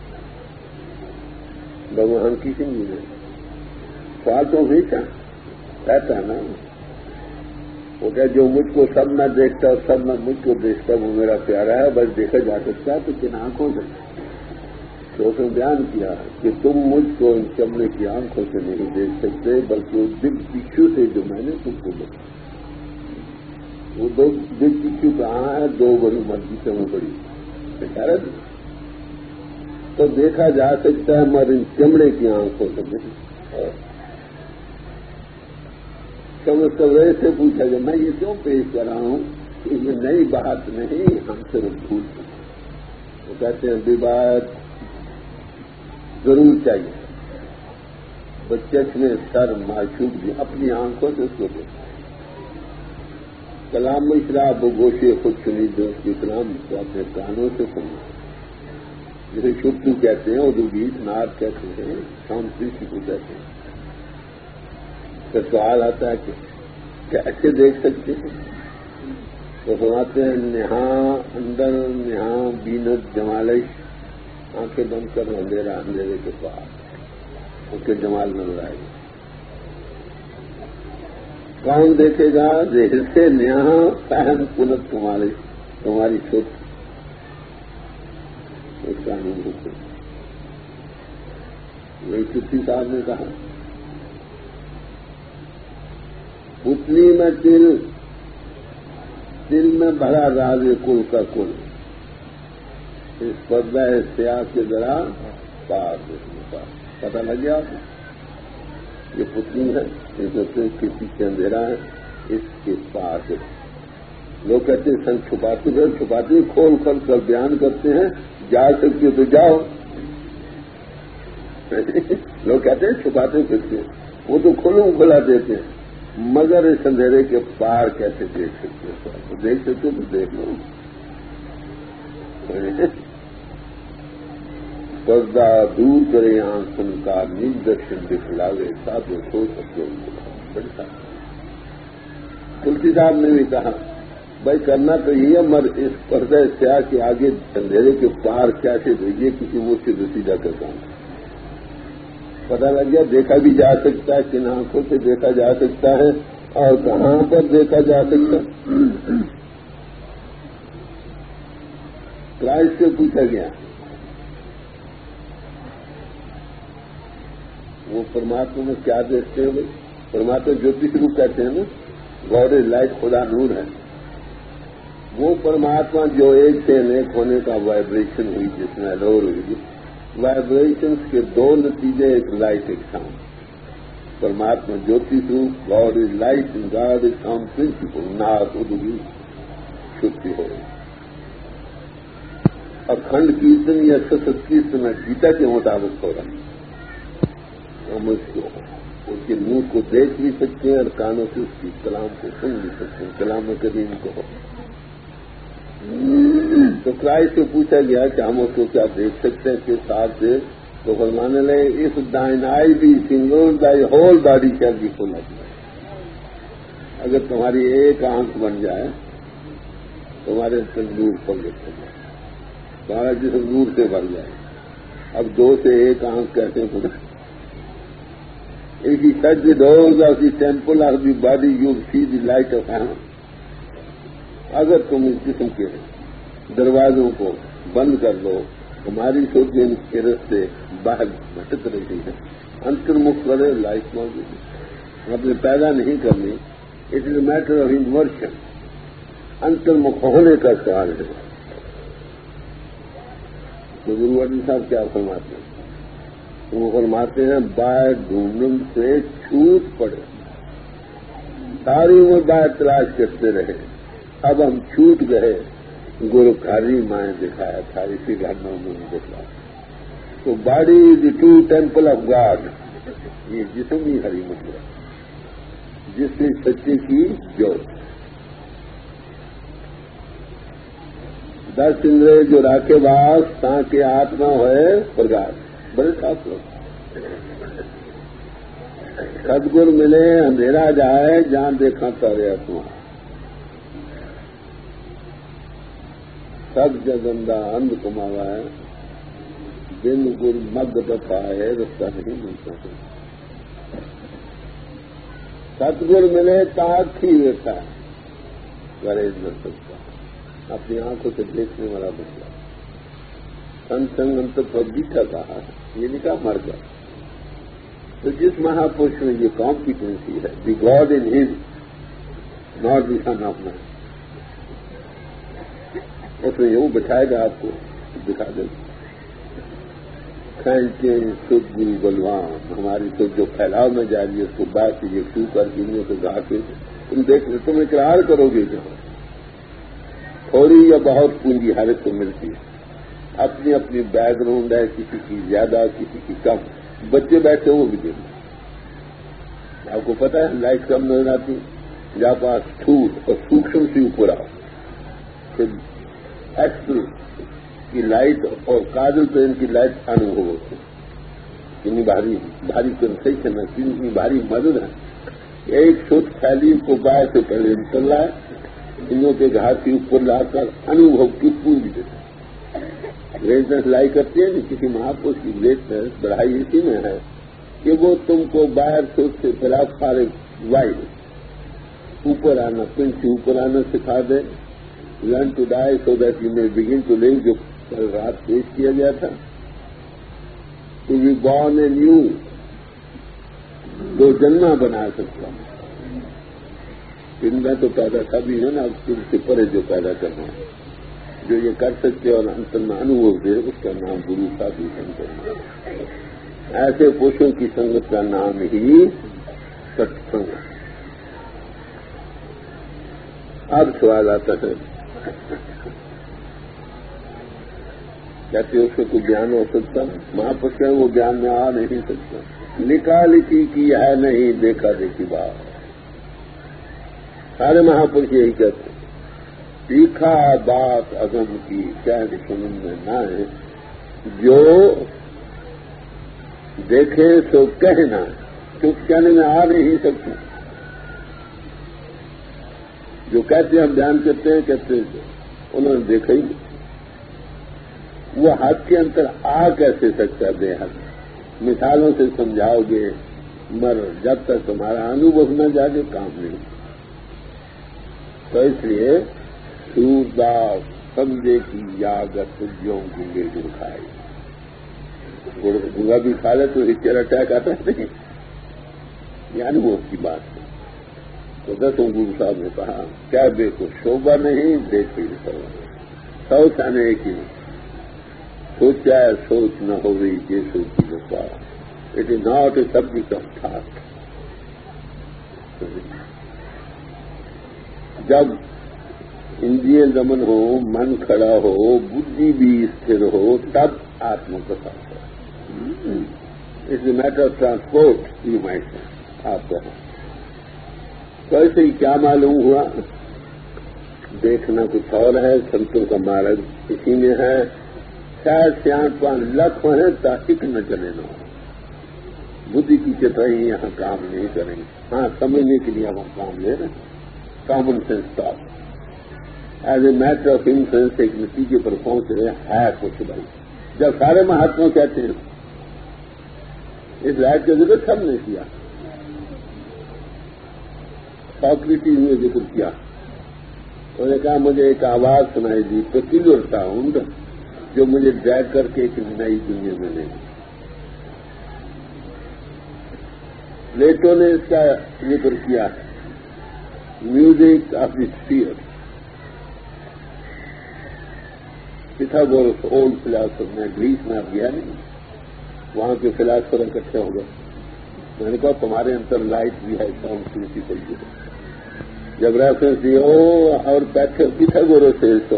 بھگوان کی سنگھ جی نے سوال تو ہمیشہ رہتا ہے نا۔ وہ کہ جو مجھ کو سب میں دیکھتا اور سب میں مجھ کو دیکھتا وہ میرا پیارا ہے، بس دیکھا جا سکتا ہے تو کن آنکھوں سے؟ تو اس نے بیان کیا کہ تم مجھ کو ان چمڑے کی آنکھوں سے نہیں دیکھ سکتے، بلکہ اس بگ پکچر سے جو میں نے تم کو دیکھا۔ وہ دو بگ پکچر کہاں ہے؟ دو بڑی مسجدیں وہ بڑی اشارہ دی، تو دیکھا جا سکتا ہے مگر ان چمڑے کی آنکھوں سے نہیں۔ سویرے سے پوچھا کہ میں یہ کیوں پیش کر رہا ہوں کہ یہ نئی بات نہیں، ہم صرف بھول وہ کہتے ہیں بات ضرور چاہیے، بچے میں سر معشوق بھی اپنی آنکھوں سے اس کو دیکھا۔ کلام اشراف و گوشے خود سنی دوست کی کلام کو اپنے کانوں سے سننا، جسے چھٹو کہتے ہیں، اردو گیت نعت کہتے ہیں، ساؤنڈ پریسی کو کہتے ہیں۔ پھر سوال آتا ہے کہ کیسے دیکھ سکتے ہیں؟ تو سناتے ہیں نہاں اندر نہاں بینت جمالش، آنکھیں بند کر اندھیرا اندھیرے کے پاس اس کے جمال نظر آئے گا۔ کون دیکھے گا؟ ذہن سے نہاں فہم کنت تمہاری تمہاری چھوٹ اس کا نہیں ہوتے۔ وہی چٹھی صاحب نے کہا اتنی میں دل دل میں بھرا راز کل کا کل، اس پردہ سیاہ کے ذرا پار دیکھنے کا پتہ لگ گیا آپ کو؟ یہ پتلی ہے، یہ کہتے ہیں کہ پیچھے اندھیرا ہے، اس کے پار لوگ کہتے ہیں سن چھپاتے ہیں چھپاتے ہیں کھول کھول کر بیان کرتے ہیں، جا سکتے تو جاؤ. لوگ کہتے ہیں چھپاتے پھرتے ہیں، وہ تو کھلوں کھلا دیتے ہیں، مگر اس اندھیرے کے پار کیسے دیکھ سکتے ہو؟ تو دیکھ سکتے تو دیکھ لو. پردہ دور کرے آنکھن کا نیل درشن دکھلاوے سادھو سو سکتے بڑی صاحب تلسی صاحب نے بھی کہا بھائی کرنا تو یہ ہے، مر اس پردہ سیاہ کے آگے اندھیرے کے پار کیسے یہ کسی منہ سے رسیدہ کر کام پتہ لگ گیا. دیکھا بھی جا سکتا ہے، کن آنکھوں سے دیکھا جا سکتا ہے اور کہاں پر دیکھا جا سکتا ہے. کرائسٹ سے پوچھا گیا وہ پرماتما میں کیا دیکھتے ہیں؟ بھائی پرماتما جوتش روپ کہتے ہیں نا، گاڈ از لائٹ، خدا نور ہے. وہ پرماتما جو ایک سے نیک ہونے کا وائبریشن ہوئی جس میں الور ہوئی، وائبریشنس کے دو نتیجے، ایک لائٹ ایک ساؤنڈ. پرماتما جوتش روپ، God is light and God is sound principle نات ادوی چھٹی ہو رہی. اکھنڈ کیرتن یا سست کیرتن گیتا کے مطابق ہو رہا ہے. ہم اس کو اس کے منہ کو دیکھ بھی سکتے ہیں اور کانوں سے اس کی کلام کو سن بھی سکتے ہیں، کلام کریم کو. تو کرائسٹ سے پوچھا گیا کہ ہم اس کو کیا دیکھ سکتے ہیں کس حساب سے؟ تو فرمانے لگے اس دائن آئی بھی سنگل دائی ہول باڈی شیل بھی فل اپ. اگر تمہاری ایک آنکھ بن جائے تمہارے نور پر لکھ جائے، تمہارا جسم نور سے بھر جائے. اب دو سے ایک آنکھ کیسے بنا؟ If you touch the doors of the temple of the body, you will see the light of heaven. اگر تم اس جسم کے دروازوں کو بند کر لو، ہماری سوچ ان کے رستے باہر بھٹک رہی ہے. انترمکھ کرے لائٹ موجود ہے. آپ نے پیدا نہیں کرنی، it is a matter of inversion. انترمکھ ہونے کا سوال ہے. تو گرو ارجن صاحب کیا فرماتے ہیں؟ وہ فرماتے ہیں باہر ڈھونڈن سے چھوٹ پڑے، ساری عمر باہر تلاش کرتے رہے، اب ہم چھوٹ گئے. گرکاری مائیں دکھایا تھا، اسی گھٹنا میں دکھا. تو body is the true temple of God. یہ جسم ہی ہری مطلب جس سے سچے کی جوت. دس اندرے جو راکے باس تاکہ آتما ہوئے پرگاس. بڑے صاف لوگ سدگر ملے اندھیرا جائے جہاں دیکھا تارے آتما. سب جگندہ اندھ کماوا ہے، دن گر مد دفاع ہے، رستہ نہیں ملتا. ستگر ملے تاکھی ویسا کرے نہ سکتا. اپنی آنکھوں سے دیکھنے والا بچہ سن سنگ انت پر بیٹھا کہا، یہ نہیں کہا مر گیا. تو جس مہاپرش میں یہ کمپیٹنسی ہے، the God in his not the son of man, اس میں یوں بٹھائے گا آپ کو دکھا دے گا. کھینچے سکھ گل بلوان ہماری تو جو پھیلاؤ میں جا رہی ہے اس کو بات کیجیے چھو کر پینے کو گا کے تم دیکھ تم اقرار کرو گے کہ تھوڑی یا بہت پونجی ہر ایک کو ملتی ہے. اپنی اپنی بیک گراؤنڈ ہے، کسی کی زیادہ کسی کی کم. بچے بیٹھے وہ بھی دیں. آپ کو پتا ہے لائٹ کم نظر آتی جہاں پاس چھوٹ اور سوکشم سے اوپر آؤ ایکسل کی لائٹ اور کاجل پین کی لائٹ انوبھو ہوتی ہے. اتنی بھاری بھاری کنسیشن ہے، اتنی بھاری مدد ہے. ایک چھوٹ پھیلی کو باہر سے پہلے نکل رہا ہے، انوں کے گھاٹ کے اوپر لا کر انوبھو کی پوری دیتے. گریٹنس لائی کرتی ہے نا کسی مہاپرش کی گریٹنس بڑھائی اسی میں ہے کہ وہ تم کو باہر سوچ سے فراق فارغ وائڈ اوپر آنا پن سے اوپر آنا سکھا دے. Learn to die so that you may begin to live, جو کل رات پیش کیا گیا تھا. To be born anew, دو جنما بنا سکتا ہوں. ان میں تو پیدا تھا بھی ہے نا، اب تم سے پرے جو پیدا کرنا ہے. جو یہ کر سکتے اور انتر میں انوبھو دے، اس کا نام گرو سادھو سنت ہے۔ ایسے پوشوں کی سنگت کا نام ہی ستسنگ ہے۔ اب سوال آتا ہے، کہتے اس کو کوئی بیان ہو سکتا؟ مہاپرش وہ بیان میں آ نہیں سکتا۔ لکھا لکھی کی ہے نہیں، دیکھا دیکھی بات۔ سارے مہاپرش یہی کہتے ہیں، سیکھا بات اگم کی کہہ سنن میں نہ ہے، جو دیکھے سو کہنا، چپ کہنے میں آ نہیں سکتی۔ جو کہتے ہیں ہم بیان کرتے ہیں، کہتے ہیں انہوں نے دیکھا ہی نہیں، وہ حد کے اندر آ کیسے سکتا ہے؟ بے حد مثالوں سے سمجھاؤ گے، مر جب تک تمہارا انوبھو نہ جاگے کام نہیں۔ تو اس لیے سورداس سمجھے کی یاگت جو گنگے گر کھائے، گنگا بھی کھا لے تو ہچر اٹیک آتا نہیں، یہ انوبھو کی بات ہے۔ تو دسوں گرو صاحب نے کہا کیا بے کو شوبہ نہیں، دیکھ ہی سو سو سانے ایک ہی نہیں، سوچا ہے سوچ نہ ہو گئی یہ سوچی نہ پا، it is not a subject of thought. جب اندریہ دمن ہو، من کھڑا ہو، بدھی بھی استھر ہو، تب آتما پرکاش ہے۔ It's a matter of transport, you might say آپ کہو۔ تو ایسے ہی کیا معلوم ہوا؟ دیکھنا کچھ اور ہے، سنتوں کا مارگ اسی میں ہے۔ شاید سیان پان لکھ ہے تاکہ نہ چلے نہ ہو، بدھی کی چترائی یہاں کام نہیں کریں گے۔ ہاں سمجھنے کے لیے ہم کام لے رہے ہیں، common sense talk as a matter of influence ایک نتیجے پر پہنچ رہے ہے کچھ بھائی۔ جب سارے مہاتما کہتے ہیں اس رائٹ کا ذکر سب نے کیا، ساکریٹیز نے ذکر کیا، انہوں نے کہا مجھے ایک آواز سنائی دی، پیکولر ساؤنڈ، جو مجھے ڈریگ کر کے ایک نئی دنیا میں لے گئی۔ پلیٹو نے اس کا ذکر کیا، music of the sphere. Pythagoras old philosopher میں گریس میں اب گیا نہیں، وہاں کے فلاسفر اکٹھے ہو گئے، میں نے کہا تمہارے اندر لائٹ بھی ہے، ساؤنڈ پرنسپل بھی ہے۔ جب ریفرنس دی ہو اور بیٹھے پیتھاگورس سے تو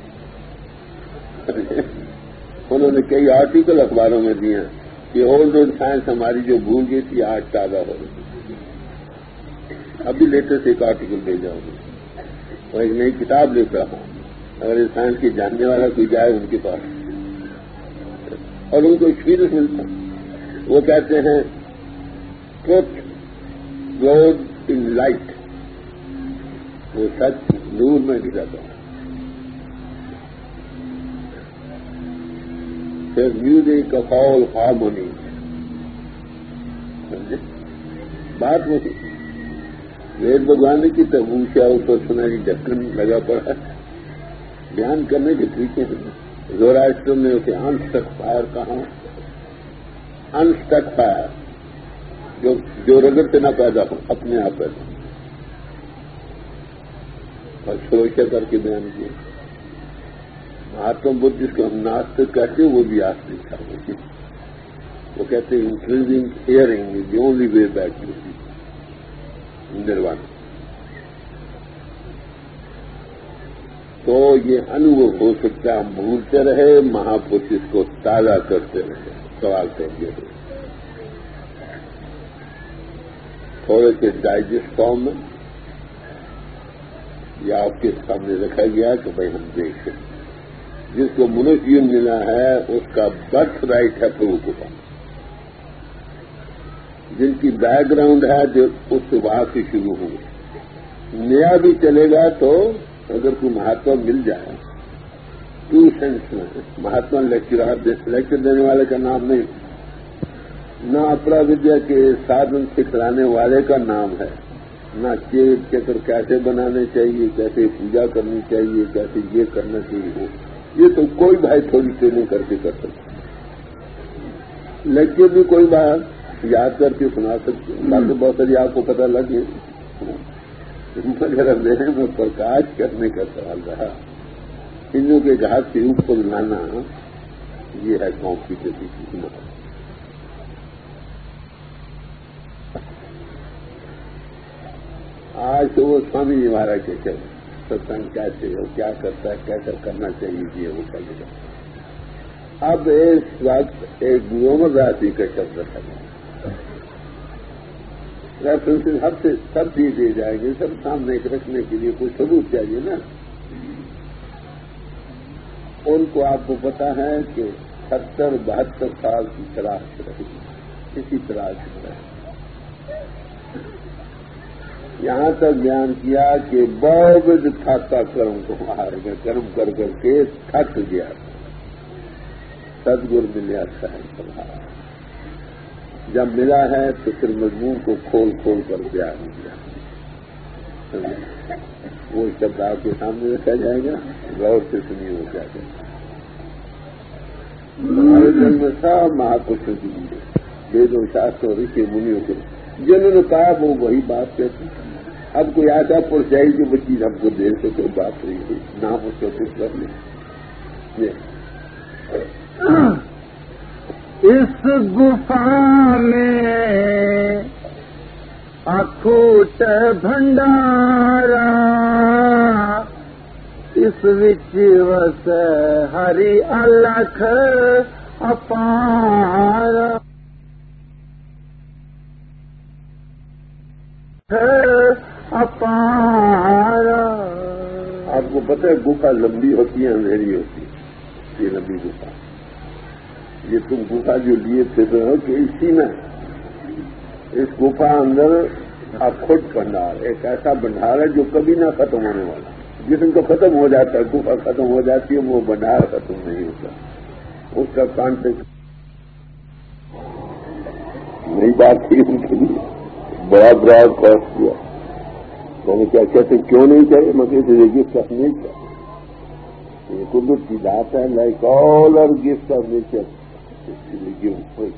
انہوں نے کئی آرٹیکل اخباروں میں دیے کہ اولڈ اولڈ سائنس ہماری جو بھول گئی تھی آج تازہ ہو رہی۔ ابھی لیٹسٹ ایک آرٹیکل بھیجا ہوں، اور ایک نئی کتاب لکھ رہا ہوں، اگر اس سائنس کی جاننے والا کوئی جائے ان کے پاس اور ان کو ایکسپیرئنس ملتا، وہ کہتے ہیں ٹروتھ گلوڈ ان لائٹ، وہ سچ نور میں گراتا ہے۔ پھر میوزک آف آل ہارمونی، سمجھے بات نہیں۔ وید بھگوان کی تبوشا اس کو سنہری ڈھکن لگا پڑا، بیان کرنے کے طریقے ہیں۔ زوراشٹر نے اسے انسٹک فائر کہا، انسٹک فائر جو جو رگڑ سے نہ پیدا ہو، اپنے آپ پیدا ہو، اور سروشا کر کے بیان کیا۔ مہاتما بدھ جس کو ہم ناستک کہتے ہیں وہ بھی آستک تھا، وہ کہتے ہیں increasing hearing is the only way back to nirvana. تو یہ انوبھو ہو سکتا ہے، ہم بھولتے رہے، مہاپرش اس کو تازہ کرتے رہے۔ سوال کر یہ تھوڑے سے ڈائجسٹ فارم میں یا آپ کے سامنے رکھا گیا کہ بھائی ہم دیکھیں، جس کو منشیہ ملا ہے اس کا برتھ رائٹ ہے پرو کو پاس، جن کی بیک گراؤنڈ ہے جو اس سے وہاں سے شروع ہوگی، نیا بھی چلے گا تو اگر کوئی مہاتما مل جائے ٹو سینس میں، مہاتما لیکچرار لیکچر دینے والے کا نام نہیں، نہ اپرا ودیا کے سادھن سکھلانے والے کا نام ہے، نہ چیت چکر کیسے بنانے چاہیے، کیسے پوجا کرنی چاہیے، کیسے یہ کرنا چاہیے، یہ تو کوئی بھائی تھوڑی ٹریننگ کر کے کر سکتا، لیکچر بھی کوئی بات یاد کر کے سنا سکتے، باقی بہت ساری آپ کو پتہ لگے، مگر ذہن میں پرکاش کرنے کا سوال رہا پسینوں کے گھاٹ سے اوپر لانا یہ ہے قوم کی حکمت. آج تو وہ سوامی جی مہاراج کے چل ستسنگ کیسے ہو, کیا کرتا ہے, کیسا کرنا چاہیے یہ وہ چلے گا. اب اس وقت ایک محمد راسی کا شبد رکھا جائے, ریفرنس سب سے سب دیے دے جائیں گے, سب سامنے رکھنے کے لیے کوئی ثبوت چاہیے نا. ان کو آپ کو پتا ہے کہ ستر بہتر سال کی تلاش رہی, اسی تلاش میں رہے. یہاں تک بیان کیا کہ بہت تھکا کرم کو مار گیا, کرم کر کر کے تھک گیا. سدگر ملیا صاحب سبھا, جب ملا ہے تو پھر مضمون کو کھول کھول کر بیان کیا. وہ شبد آپ کے سامنے رکھا جائے گا, غور سے سنیے وہ کیا کہتے ہیں. ہمارے دل میں سب مہاپرشوں کی ویدوں شاستروں رشی منیوں کو جنہوں نے کہا وہ وہی بات کہتے ہیں. اب کوئی ایسا پرچائی جو بچی ہم کو دیر سے کوئی بات نہیں ہوئی, نام اس کو کچھ کر لیں. اس گفا میں اکھوٹ بھنڈارا, اس وچ وس ہری الکھ اپار. اپارا. آپ کو پتہ ہے گفا لمبی ہوتی ہے اندھیری ہوتی ہے, یہ لمبی گفا. یہ تم گفا جو لیے تھے تو کہ اسی میں اس گفا اندر اکھوٹ بھنڈار, ایک ایسا بھنڈار ہے جو کبھی نہ ختم ہونے والا. جسم تو ختم ہو جاتا ہے, گفا ختم ہو جاتی ہے, وہ بھنڈار ختم نہیں ہوتا. اس کا کانٹیکٹ نئی بات تھی ان کے لیے, بڑا بڑا خرچ کیا. میں نے کیا کہتے کیوں نہیں چاہیے, میں کہتے دیکھیے سب نہیں چاہیے. یہ قدرت کی بات ہے, لائک آل اور گفٹ آف نیچر. کوئی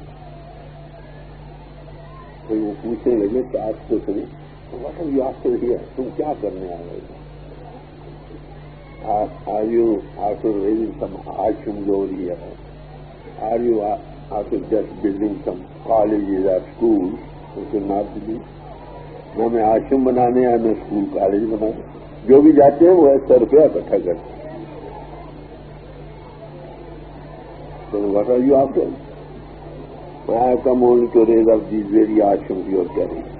وہ پوچھنے لگے کہ آپ کو سنی یہ آپ سے ہے, تم کیا کرنے آئے ہو. Are you after raising some ashram over here? Are you after just building some colleges or schools? It will not be. نہ میں آشرم بنانے یا نہ اسکول کالج بنانے. جو بھی جاتے ہیں وہ سو روپیہ اکٹھا کرتے ہیں. So what are you after? I have come only to raise up these very ashrams you are carrying.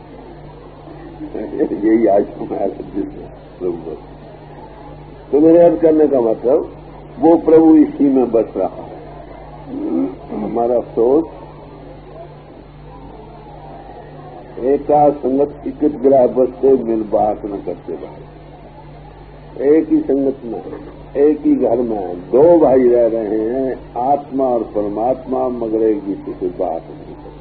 یہی آشرم ہے جس میں پربھو. تو میرے عرض کرنے کا مطلب وہ پربھو اسی میں بس رہا ہے. ہمارا افسوس ایک سنگت اکت گرہ بستے مل بات نہ کرتے بھائی. ایک ہی سنگت میں ایک ہی گھر میں دو بھائی رہ رہے ہیں, آتما اور پرماتما, مگر ایک دوسرے سے بات نہیں کرتے.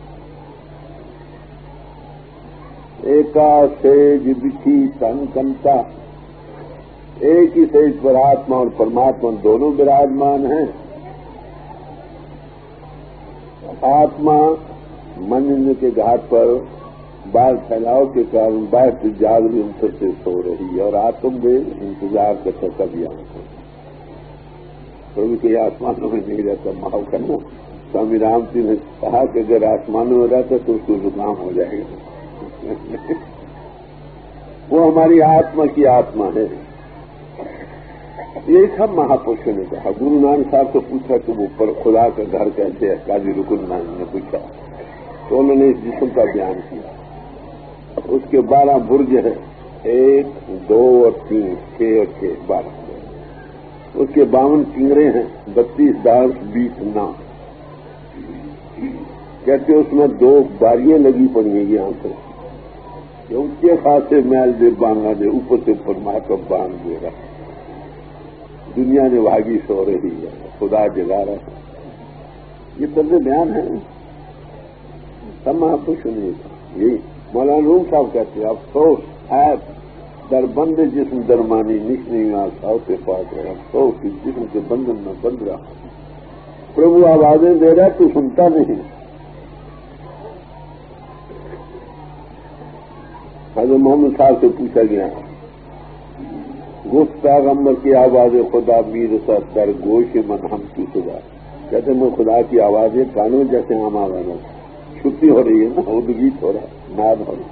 ایکا سیج بچھی تن کنتا, ایک ہی سیج پر آتما اور پرماتما دونوں براجمان ہیں. آتما من کے گھاٹ پر بال پھیلاؤ کے کارن بیٹھ جاگری انتر سے سو رہی ہے, اور آتم بھی انتظار کرتا کبھی آنکھوں. پربھو کے آسمانوں میں نہیں رہتا ماؤ کرنا. سوامی رام جی نے کہا کہ اگر آسمانوں میں رہتا تو اس کو زکام ہو جائے گا. وہ ہماری آتما کی آتما ہے. یہی سب مہاپرشوں نے کہا. گرو نانک صاحب سے پوچھا کہ وہ پر خدا کا گھر کیسے ہے, قاضی رکن نانک نے پوچھا تو انہوں نے اس جسم کا بیان کیا. اس کے بارہ برج ہیں, ایک دو اور تین, چھ اور چھ بارہ. اس کے باون پنگرے ہیں, بتیس دانت بیس نام. کہتے اس میں دو باریاں لگی پڑی ہیں یہاں سے, جو اونچے خاصے محل دے بانگا دے اوپر سے پرماتما باندھ دے رہا. دنیا نے بھاگی سو رہی ہے, خدا جگا رہا ہے. یہ طرز بیان ہے. سب مہاپرشوں نے یہی مولانا روم صاحب کہتے ہیں افسوس ہے در بند جسم درمانی نش نہیں آتا کے پاس ہے. افسوس اس جسم کے بندن میں بند رہا. پربھو آوازیں دے رہا تو سنتا نہیں. حضرت محمد صاحب سے پوچھا گیا گفت پیغمبر کی آواز خدا میر سا در گوش من ہم کی خدا. کہتے میں خدا کی آوازیں کانوں جیسے ہم آواز چھٹی ہو رہی ہے نا، ادگیت ہو رہا ہے، ناد ہو رہا ہے.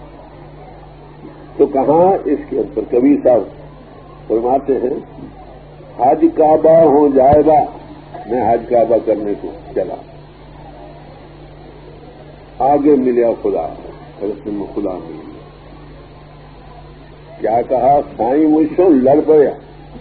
تو کہاں اس کے اوپر کبیر صاحب فرماتے ہیں حج کعبہ ہو جائے گا. میں حج کعبہ کرنے کو چلا، آگے ملیا خدا، رسم میں خدا مل گیا. کیا کہا سائیں مجھ سے لڑ پڑیا،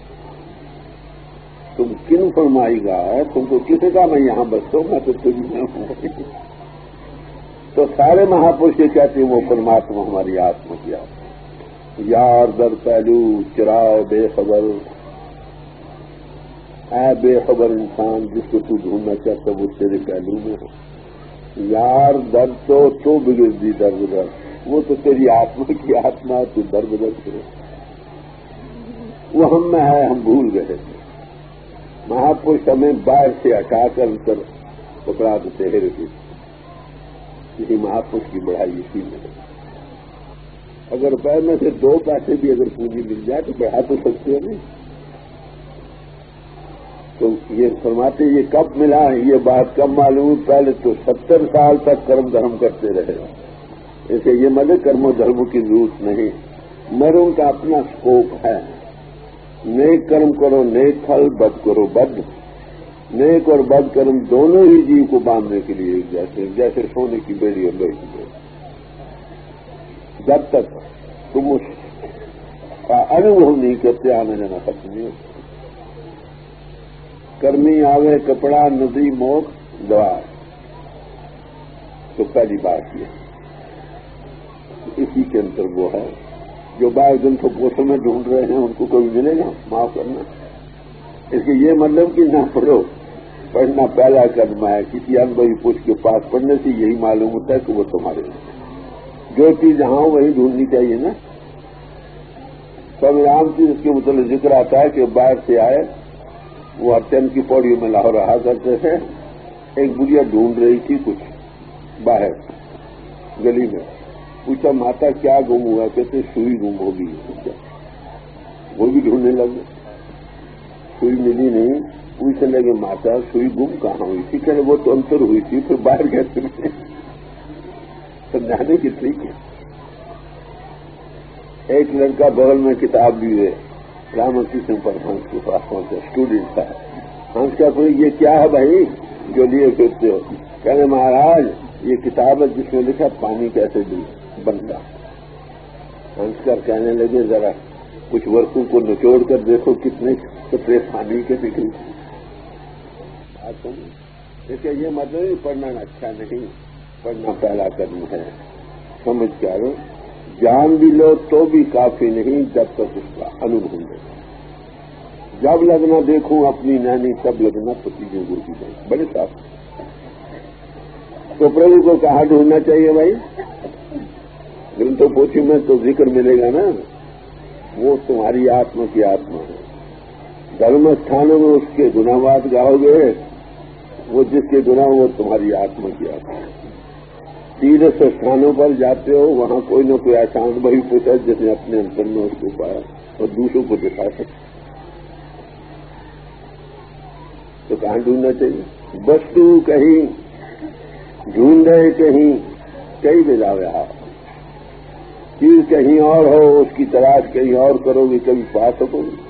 تم کن فرمائی گا ہے، تم کو کسی کا میں یہاں بستا ہوں، میں تو تم میں ہوں. تو سارے مہاپرش کہتے ہیں وہ پرماتما ہماری آتما کیا یار در پہلو چراؤ بے خبر. اے بے خبر انسان جس کو تو ڈھونڈنا چاہتا وہ تیرے پہلو میں ہو. یار در تو تو بگڑ دی در بدر، وہ تو تیری آتما کی آتما تو در بدر کرے. وہ ہم میں ہے، ہم بھول گئے تھے. مہاپرش ہمیں باہر سے ہٹا کر اندر پکڑا دیتے ہیں. کسی مہاپرش کی بڑھائی اسی میں ہے. اگر روپئے میں سے دو پیسے بھی اگر پونجی مل جائے تو بڑھا تو سکتے ہیں نہیں. تو یہ فرماتے یہ کب ملا ہے، یہ بات کب معلوم. پہلے تو ستر سال تک کرم دھرم کرتے رہے، اسے یہ مطلب کرم و دھرم کی ضرورت نہیں. مروں کا اپنا سکوپ ہے. نیک کرم کرو نیک پھل، بد کرو بد. نیک اور بد کرم دونوں ہی جیو کو باندھنے کے لیے جیسے جیسے سونے کی بیڑی اور لوہے کی بیڑی. جب تک تم اس کا انوبھو نہیں کرتے آنا جانا ختم نہیں ہوتا. کرمی آوے کپڑا ندی موک دوار. تو پہلی بات یہ اسی کے اندر وہ ہے جو بعض دن کو پوسوں میں ڈھونڈ رہے ہیں ان کو کوئی ملے گا معاف کرنا. اس کے یہ مطلب کہ نہ پڑھو، پڑھنا پہلا قدم ہے. کسی انبئی پوچھ کے پاس پڑھنے سے یہی معلوم ہوتا ہے کہ وہ تمہارے جو چیز جہاں وہی ڈھونڈنی چاہیے نا. سب رام کی اس کے متعلق ذکر آتا ہے کہ باہر سے آئے، وہ ارچن کی پوڑیوں میں لاہور رہا کرتے تھے. ایک بڑھیا ڈھونڈ رہی تھی کچھ باہر گلی میں. پوچھا ماتا کیا گم ہوا؟ کہتے سوئی گم ہوگی. وہ بھی ڈھونڈنے لگے، سوئی ملی نہیں. پوچھنے لگے ماتا سوئی گم کہاں ہوئی تھی؟ کہ وہ تو انتر ہوئی تھی، پھر باہر کیسے ملے؟ سمجھانے کی طریقے. ایک لڑکا بغل میں کتاب لیے رامتی سنگھ پر ہنس کے پاس پہنچا، اسٹوڈنٹ تھا. ہنس کا کوئی یہ کیا ہے بھائی جو لیے پھرتے ہو؟ کہنے مہاراج یہ کتاب ہے جس میں لکھا پانی کیسے بنتا. ہنس کر کہنے لگے ذرا کچھ ورقوں کو نچوڑ کر دیکھو کتنے قطرے پانی کے نکلے. اس کا یہ مطلب پڑھنا اچھا نہیں، پڑھنا پہلا قدم ہے. سمجھ کر جان بھی لو تو بھی کافی نہیں جب تک اس کا انوبھو لے. جب لگنا دیکھوں اپنی نانی تب لگنا پتیجوں کو کی جائے. بڑے صاحب تو پربھو کو کہاں ڈھونڈنا چاہیے بھائی؟ دل تو پوچھی میں تو ذکر ملے گا نا. وہ تمہاری آتما کی آتما ہے. دھرم استھانوں میں اس کے گناہات گاؤ گے، وہ جس کے گناہ وہ تمہاری آتما کی آتما ہے. تیرتھ استھانوں پر جاتے ہو وہاں کوئی نہ کوئی احسان بھائی پوچھا جس نے اپنے اندر میں اس کو پایا اور دوسروں کو دکھا سکتا. تو کہاں ڈھونڈنا چاہیے؟ وستو کہیں ڈھونڈے کہیں کئی بجاوے آپ. چیز کہیں اور ہو اس کی تلاش کہیں اور کرو گے، کبھی پا سکو گے.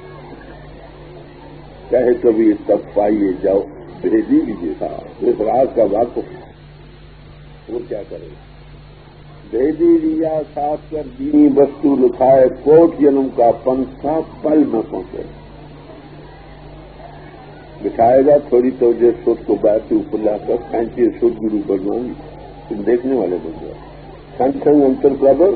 کہے کبھی تب پائیے جاؤ بھیجی لیجیے صاحب اس راز کا واقف وہ کیا کرے. بھیجی لیا صاف کر دینی وستو لکھائے کوٹ جنم کا پنکھا پل میں پہنچے. دکھائے گا تھوڑی تو جو سود کو بیٹھ کے اوپر لا کر پینچی سود گرو بنوائیں تم دیکھنے والے بن جائے. سنگ سنگ انتر کر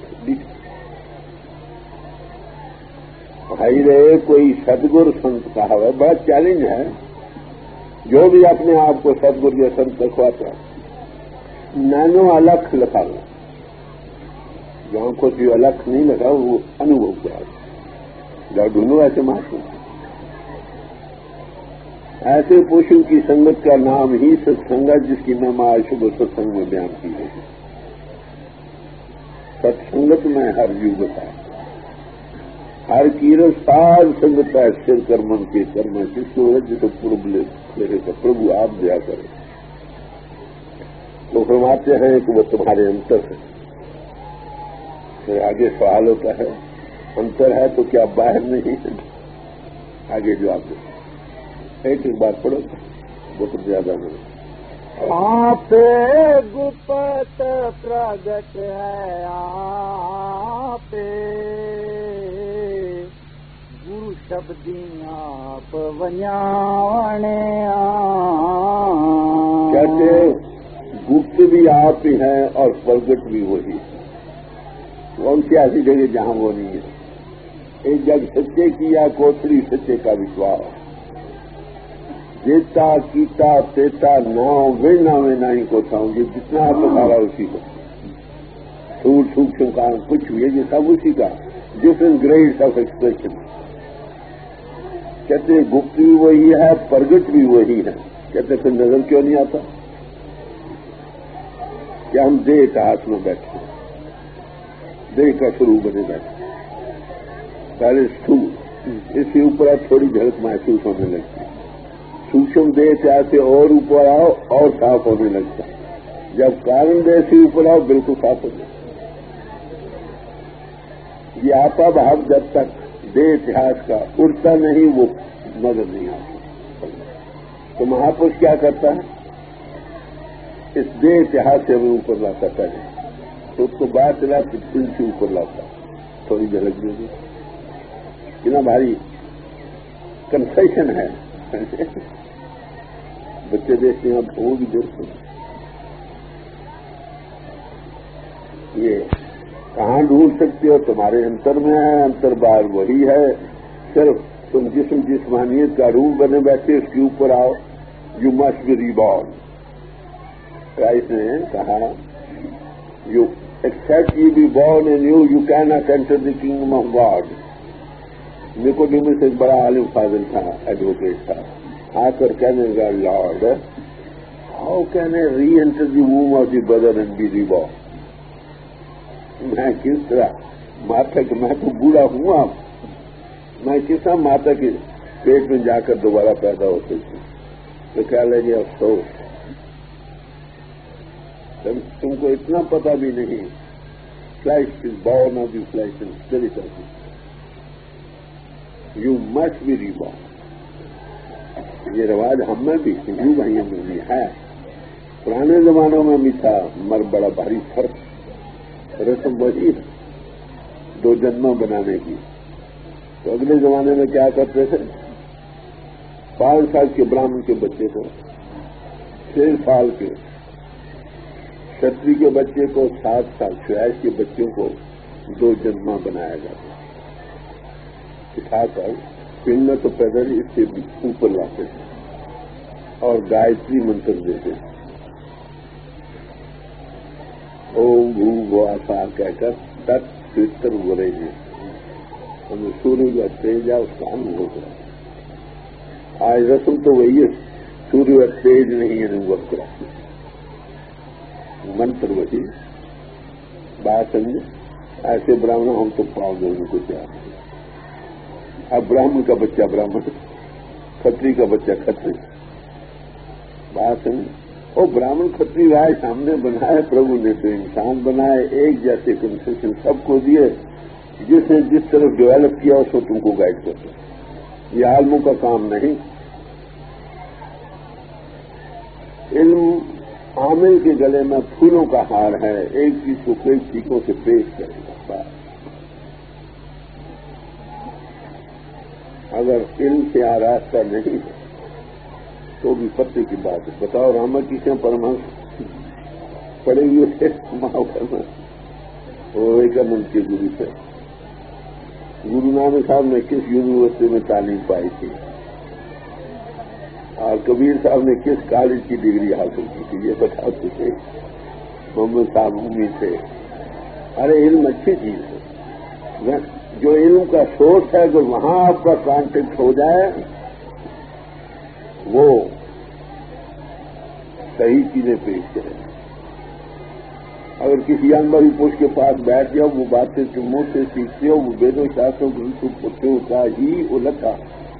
بھائی رہے کوئی سدگر سنت کہا ہے. بڑا چیلنج ہے جو بھی اپنے آپ کو سدگر یا سنت رکھواتا ہے. نینو الکھ لکھا ہوا جہاں کو جو الکھ نہیں لگا وہ انوبھو کیا جاؤ ڈھونڈو ایسے محسوس. ایسے پوشوں کی سنگت کا نام ہی ستسنگ ہے جس کی میں آج صبح ستسنگ میں بیان کی گئی. ستسنگت میں ہر یوگ ہے. ہر کیرت سال سنگتا ہے سر کرمن کے کرم کس سورج تو پربلے میرے کا پربھو آپ دیا کریں تو فرماتے ہیں کہ وہ تمہارے انتر ہے. پھر آگے سوال ہوتا ہے انتر ہے تو کیا باہر نہیں ہے؟ آگے جواب دیں. ایک ایک بات پڑھو بہت زیادہ نہیں. آپ گپت پرگٹ ہے آپ گرو شبدی آپ ونیانے کہتے گپت بھی آپ ہی ہیں اور پرگٹ بھی وہی ہے. کون سی ایسی جگہ جہاں وہ نہیں ہے. ایک جگ سچے کیا کوتری سچے کا وشواس جیتا کیتا تیتا ناؤ وینا وینا ہی کو تھا یہ جتنا آپ سارا اسی کو سوٹ سوکھم کا کچھ بھی ہے یہ سب اسی کا ڈفرنٹ گریڈس آف ایکسپریشن. کہتے گپت بھی وہی ہے پرگٹ بھی وہی ہے. کہتے پھر نظر کیوں نہیں آتا کیا ہم دیہ اتحاد میں بیٹھے دیہ کا شروع بنے بیٹھے پہلے اسٹول اس کے اوپر تھوڑی جھلک محسوس ہونے لگتی ہے. سوکشم دیہ سے آتے اور اوپر آؤ اور صاف ہونے لگتا ہے. جب کارن دیہ سے اوپر آؤ بالکل صاف ہو جائے. یہ آپا بھاگ جب تک دیہ اتحاد کا اڑتا نہیں وہ نظر نہیں آتا. تو مہاپرش کیا کرتا ہے اس دیہ اتحاد سے ہمیں اوپر لاتا پہلے تو اس کو باہر چلا کہ دل سے اوپر لاتا تھوڑی جھلک دے دی. اتنا بھاری کنسیشن ہے. بچے دیکھتے ہیں اب وہ بھی دیکھتے ہیں. یہ کہاں ڈھونڈ سکتے ہو تمہارے انتر میں ہے. انتر باہر وہی ہے. صرف تم جسم جسمانیت کا روح بنے بیٹھے اس کے اوپر آؤ. You must be reborn. Christ نے کہا you except you be born in you you cannot enter the kingdom of God. Nicodemus ایک بڑا عالم فاضل تھا ایڈوکیٹ تھا. آ کر کہنے لگا Lord how can a re-enter the womb of the mother and be reborn. میں کس طرح ماتا کہ میں تو بوڑھا ہوں اب میں کس طرح ماتا کے پیٹ میں جا کر دوبارہ پیدا ہو سکتی. تو کیا لگے افسوس تم کو اتنا پتا بھی نہیں. Flesh is born of the flesh and spirit of the you must be reborn. یہ رواج ہم میں بھی ہندو بھائیوں میں بھی ہے. پرانے زمانوں میں بھی تھا مر بڑا بھاری فرق رسم وہی ہے دو جنموں بنانے کی. تو اگلے زمانے میں کیا کرتے تھے پانچ سال کے براہمن کے بچے کو چھ سال کے چھتری کے بچے کو سات سال شہائش کے بچوں کو دو جنما بنایا جاتا. سکھا کر پنڈ تو پیدل اس سے اوپر لاتے تھے اور گایتری منتر دیتے تھے. اوم بھو بھواسا کہہ کر تت پتر ورے گے ہمیں سورج کا تیج ہے اس کا انو ہوگا. آج رسم تو وہی ہے سورج کا تیج نہیں ہے وقت منتر وہی بات سمجھے. ایسے براہمن ہم تو پاؤ دینے کو تیار ہیں. اب براہمن کا بچہ براہمن کھتری کا بچہ کھتری بات سمجھے. اور براہمن کھتری رائے سامنے بنائے پربھو نے تو انسان بنائے ایک جیسے کنسیشن سب کو دیے. جس نے جس طرح ڈیولپ کیا اس کو تم کو گائیڈ کرتا. یہ عالموں کا کام نہیں. علم عامل کے گلے میں پھولوں کا ہار ہے. ایک چیز کو کئی چیزوں سے پیش کرے گا. اگر علم سے آراستہ نہیں ہے تو بھی پتے کی بات ہے. بتاؤ راما کشن پرمہنس پڑے ہوئے تھے ماں کرنا ویویکانند کے گرو سے. گرو نانک صاحب نے کس یونیورسٹی میں تعلیم پائی تھی اور کبیر صاحب نے کس کالج کی ڈگری حاصل کی تھی یہ بتاتے تھے. محمد صاحب امید تھے. ارے علم اچھی چیز ہے. جو علم کا سورس ہے اگر وہاں آپ کا کانٹیکٹ ہو جائے وہ صحیح چیزیں پیش کریں. اگر کسی انبری پوش کے پاس بیٹھ جاؤ وہ باتیں جو منہ سے سیکھتے ہو وہ ویدوں شاستروں گرنتھوں پوچھتے ہوتا ہی الٹا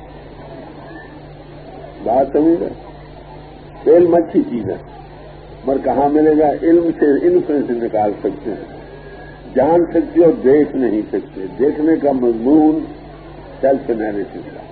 بات سمجھ رہے علم اچھی چیز ہے مگر کہاں ملے گا علم سے انفرنس نکال سکتے ہیں جان سکتے اور دیکھ نہیں سکتے دیکھنے کا مضمون سیلف انالیسس کا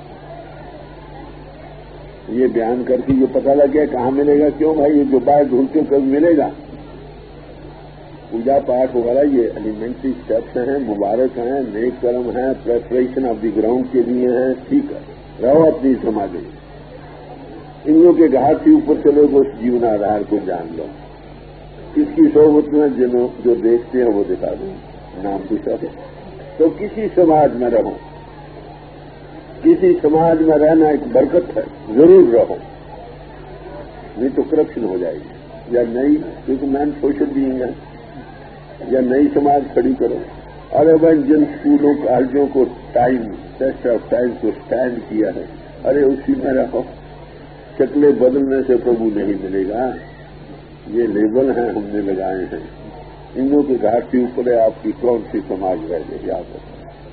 یہ بیان کر کے یہ پتہ لگ گیا کہاں ملے گا کیوں بھائی یہ جو باہر ڈھونڈتے کب ملے گا پوجا پاٹ وغیرہ یہ ایلیمنٹری اسٹیپس ہیں مبارک ہیں نیک کرم ہیں پریپریشن آف دی گراؤنڈ کے لیے ہیں ٹھیک ہے رہو اپنی سماج میں انوں کے گھاٹ سے اوپر چلے گا اس جیون آدھار کو جان لو کس کی صحبت میں جنہوں جو دیکھتے ہیں وہ دکھا دیں نام پوچھا دیں تو کسی سماج میں رہو کسی سماج میں رہنا ایک برکت ہے ضرور رہو نہیں تو کرپشن ہو جائے گی یا نئی کیونکہ مین سوشل بینگ ہے یا نئی سماج کھڑی کرو ارے بھائی جن اسکولوں کالجوں کو ٹائم ٹیسٹ آف ٹائم کو اسٹینڈ کیا ہے ارے اسی میں رہو شکلیں بدلنے سے پربھو نہیں ملے گا یہ لیبل ہیں ہم نے لگائے ہیں انوں کے گھاٹ کے اوپر ہے آپ کی کون سی سماج رہ گئی یاد رکھیں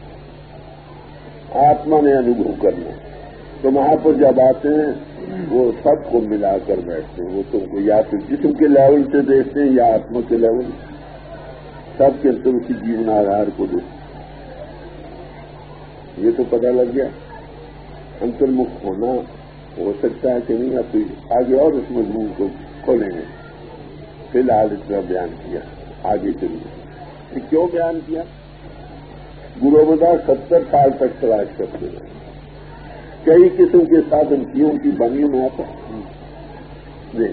آتما نے انوبھو کرنا تو وہاں پر جب آتے ہیں وہ سب کو ملا کر بیٹھتے ہیں وہ تم کو یا تو جسم کے لیول سے دیکھتے ہیں یا آتما کے لیول سب کے اندر اسی جیون آدھار کو دیکھتے یہ تو پتہ لگ گیا انترمکھ ہونا ہو سکتا ہے کہ نہیں آپ آگے اور اس مضمون کو کھولیں گے فی الحال اتنا بیان کیا آگے چلیے کیوں بیان کیا گرو بدار ستر سال تک تلاش کرتے رہے کئی قسم کے سادھن کیوں کی بانیوں میں آتا جی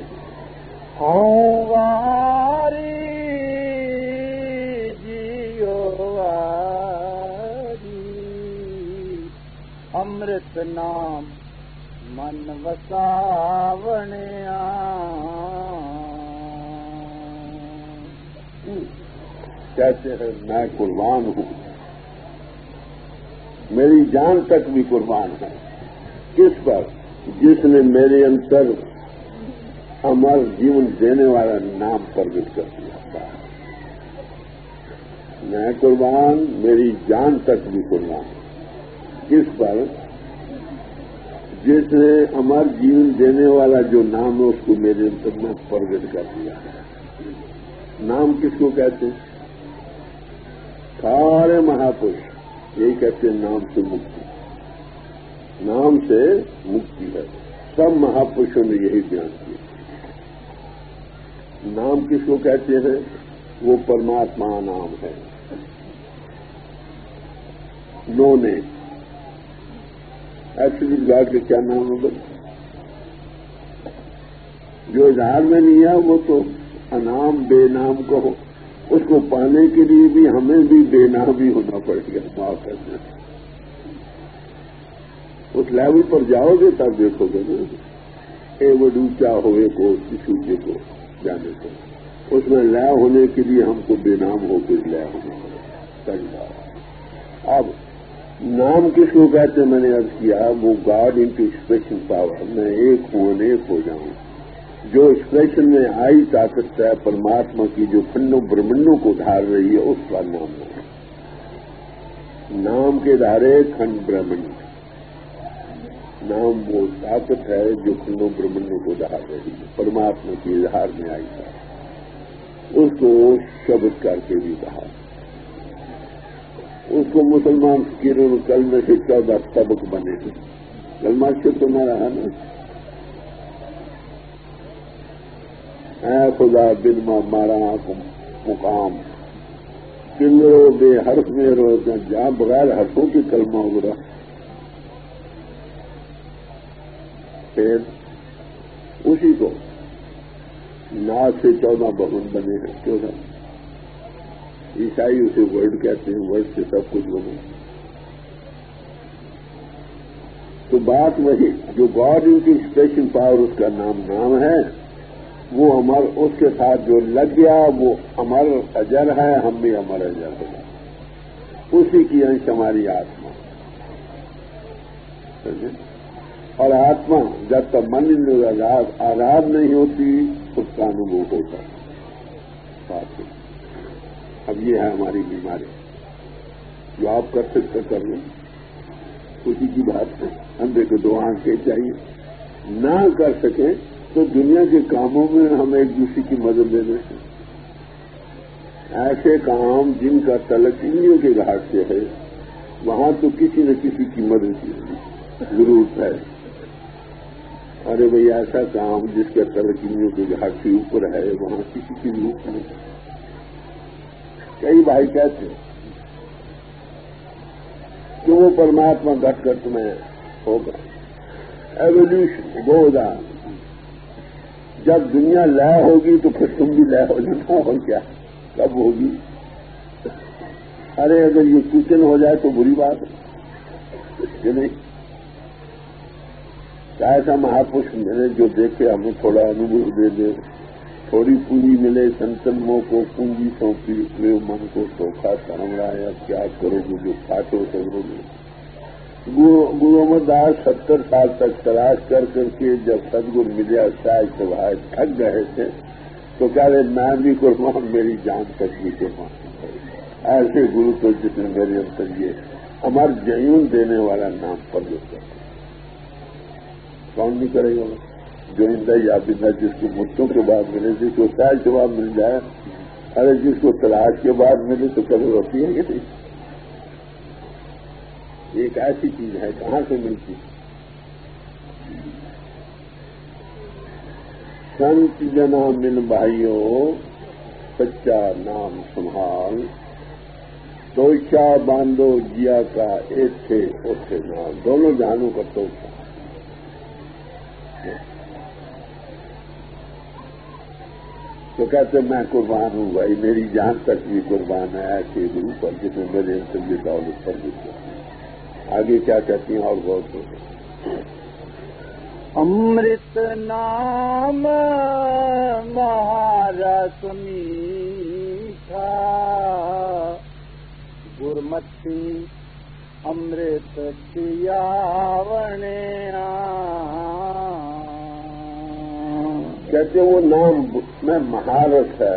امرت نام من وساونیا کہتے ہیں میں قربان ہوں میری جان تک بھی قربان ہے کس پر جس نے میرے اندر امر جیون دینے والا نام پرگٹ کر دیا میں قربان میری جان تک بھی قربان کس پر جس نے امر جیون دینے والا جو نام ہے اس کو میرے اندر میں پرگٹ کر دیا نام کس کو کہتے ہیں سارے مہاپرش یہی کہتے ہیں نام سے مکتی نام سے مکتی ہے سب مہاپرشوں نے یہی بیان کیا نام کس کو کہتے ہیں وہ پرماتما نام ہے نو نے ایکچولی گاڈ کے کیا نام ہوگا جو اظہار میں نہیں ہے وہ تو انام بے نام کو ہو اس کو پانے کے لیے بھی ہمیں بھی بے نام بھی ہونا پڑے گا معاف کرنے اس لیول پر جاؤ گے تب دیکھو گے نا اے وڈوچا ہوئے کو اونچے کو جانے کو اس میں لے ہونے کے لیے ہم کو بے نام ہو کے لے ہونا پڑے اب نام کس کو کہتے ہیں میں نے عرض کیا وہ گاڈ انٹو ایکسپریشن پاور میں ایک ہوں ایک ہو جاؤں جو ایکسپریشن میں آئی طاقت ہے پرماتما کی جو کھنڈوں برمنڈوں کو دھار رہی ہے اس کا نام ہے نام کے دھارے کھنڈ برہمنڈ نام وہ طاقت ہے جو کھنڈوں برمنڈوں کو دھار رہی ہے پرماتما کی اظہار میں آئی ہے اس کو شبد کر کے بھی کہا اس کو مسلمان فقیروں نے کلمے سے چودہ سبق بنے ہیں کلمہ سے تو نہ رہا نا اے خدا بن مارا مقام کنگرو بے حرف میں روزہ جہاں بغیر حرفوں کی کلمہ اگڑا پھر اسی کو ناز سے چودہ بہن بنے ہیں چودہ عیسائی اسے ورڈ کہتے ہیں ورڈ سے سب کچھ بنے تو بات وہی جو گاڈ ان کی ایکسپریشن پاور اس کا نام نام ہے وہ امر اس کے ساتھ جو لگ گیا وہ امر اجر ہے ہم بھی امر اجر ہے اسی کی انش ہماری آتما اور آتما جب تک من آزاد آزاد نہیں ہوتی اس کا انوبھو ہوتا بات اب یہ ہے ہماری بیماری، جو آپ کر سکتے کر لیں، خوشی کی بات ہے، اندھے کو دو آنکھیں چاہیے، نہ کر سکیں تو دنیا کے کاموں میں ہم ایک دوسرے کی مدد لے لیں۔ ایسے کام جن کا تعلق انڈیوں کے گھاٹ سے ہے وہاں تو کسی نہ کسی کی مدد کی ضرورت ہے۔ ارے بھائی ایسا کام جس کا تعلق انڈیوں کے گھاٹ سے اوپر ہے وہاں کسی کی ضرورت نہیں۔ کئی بھائی کہتے ہیں کہ وہ پرماتما گھٹ کر تمہیں ہوگا، ایولیوشن گودا، جب دنیا لے ہوگی تو پھر تم بھی لے ہو جانا، اور کیا کب ہوگی؟ ارے اگر یہ کچن ہو جائے تو بری بات ہے کہ نہیں؟ ایسا مہاپرش میں نے جو دیکھے ہمیں تھوڑا انوبھو دے دے، تھوڑی پونجی ملے سنتن مو کو پونجی سونپی پریو من کو سوکھا سامڑا، یا کیا کرو گے جو کھاٹو کرو گے۔ گرو امر داس ستر سال تک تلاش کر کر کے جب سدگر ملیا شاید سبھائے تھک گئے تھے تو کہہ رہے میں بھی قربان میری جان تک بھی قربان۔ ایسے گرو تو جس نے میرے اندر یہ امر جیون دینے والا نام پرگٹ کر کون نہیں کرے گا؟ جو اندر یا بندہ جس کو مدتوں کے بعد ملے، جس کو شاید کے بعد مل جائے، ارے جس کو تلاش کے بعد ملے تو کبھی ہوتی ہے کہ نہیں؟ ایک ایسی چیز ہے کہاں سے ملتی؟ سنت جنا مل بھائیوں سچا نام سنبھال، توشا باندھو جیا کا ایک تھے اوتھے نام، دونوں جہانوں کا توشا۔ تو کہتے میں قربان ہوں بھائی، میری جان تک بھی قربان ہے ایسے گرو پر جس نے میرے اندر یہ دولت پر دیکھا۔ آگے کیا کہتی ہیں اور غور کریں۔ امرت نام مہارس میٹھا، گرمتی امرت پیاونے۔ کہتے وہ نام میں مہارت ہے،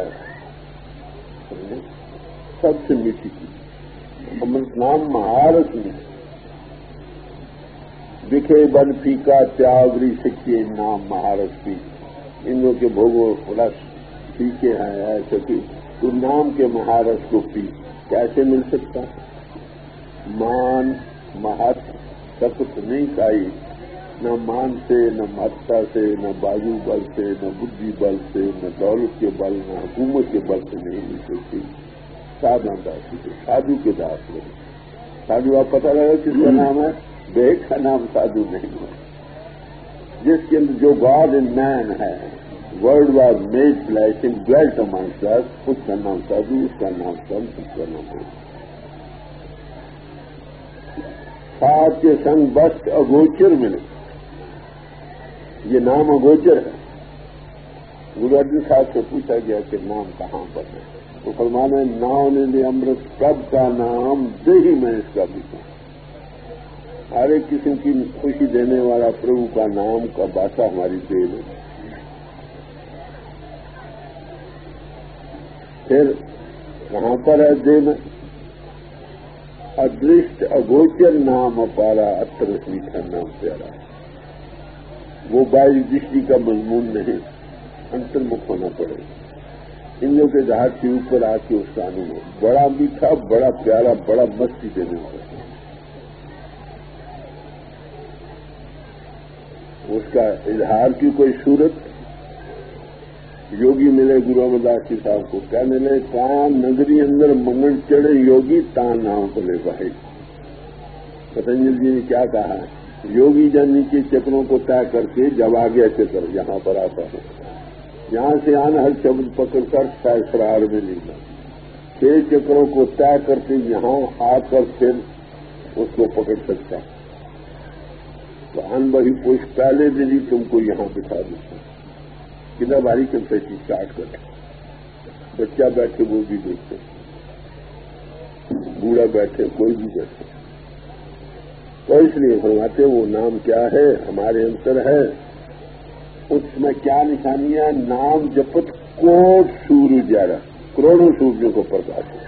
سب سے میٹھی چیز امرت نام مہارت میں دکھے بن پھیکا تیاوری سکے نام مہارت پی، ان لوگوں کے بھوگو رس پھیکے ہیں ایسے کہ تو نام کے مہارت کو پی کیسے مل سکتا؟ مان مہت سخت نہیں کھائی، نہ مان سے، نہ مہتا سے، نہ بازو بل سے، نہ بدھی بل سے، نہ دولت کے بل، نہ حکومت کے بل سے نہیں مل سکتی۔ سادھا داسی کے سادھو کے داس لوگ، سادھو آپ پتہ لگا کس کا نام ہے؟ بیگ کا نام سادھو نہیں ہے، جس کے اندر جو گاڈ ان مین ہے، word was made flesh and dwelt amongst us, اس کا نام سادھو، اس کا نام سنت، اس کا نام ہے ساتھ کے سنگ بست اگوچر ملے۔ یہ نام اگوچر ہے۔ گرو ارجن صاحب سے پوچھا گیا کہ نام کہاں پر ہے، تو فرمانے ناؤ نے امرت کب کا نام دے ہی میں اس کا بھی ہوں۔ ہر ایک قسم کی خوشی دینے والا پربھو کا نام کا باسا ہماری دل ہے۔ پھر کہاں پر ہے دل؟ ادرشٹ اگوچر نام اپارا، اتر میٹھا نام پیارا۔ وہ باہری دشتی کا مضمون نہیں، انترمکھ ہونا پڑے گا۔ ان لوگوں کے گھاٹ کے اوپر آ کے اس کا انوبھو بڑا میٹھا، بڑا پیارا، بڑا مستی دینے والا، اس کا اظہار کی کوئی صورت؟ یوگی ملے گرو امر داس جی صاحب کو، کیا ملے؟ کان نگری اندر منگل چڑھے یوگی تان نام بولے بھائی۔ پتنجل جی نے کیا کہا؟ یوگی جن نیچے چکروں کو طے کر کے جب آگے چکر یہاں پر آتا ہے، یہاں سے آنا ہر شبد پکڑ کر سہسرار میں لینا، چھ چکروں کو طے کر کے یہاں آ کر پھر اس کو پکڑ سکتا ہے۔ تو ان بڑی پوش پہلے دن ہی تم کو یہاں بٹھا دیتا، کتنا بھاری کنسیشن اسٹارٹ کر، بچہ بیٹھے وہ بھی دیکھتے، بوڑھا بیٹھے کوئی بھی بیٹھے۔ تو اس لیے فرماتے وہ نام کیا ہے ہمارے اندر ہے، اس میں کیا نشانیاں؟ نام جپت کوٹ سورج جارا، کروڑوں سورجوں کو پرکاش ہے۔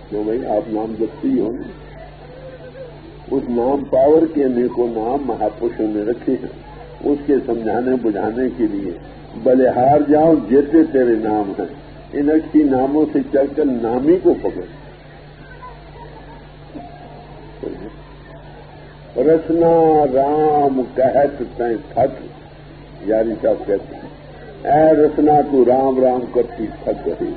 تو بھائی آپ نام جپتے ہی ہوں گے. اس نام پاور کے انیکوں نام مہاپروشوں نے رکھے ہیں اس کے سمجھانے بجھانے کے لیے. بلہار جاؤ جیتے تیرے نام ہیں ان اچھی ناموں سے چل کر نامی کو پکڑ. رسنا رام کہت تیں تھک یاری صاحب کہتے ہیں اے رسنا تو رام رام کرتی تھک رہی.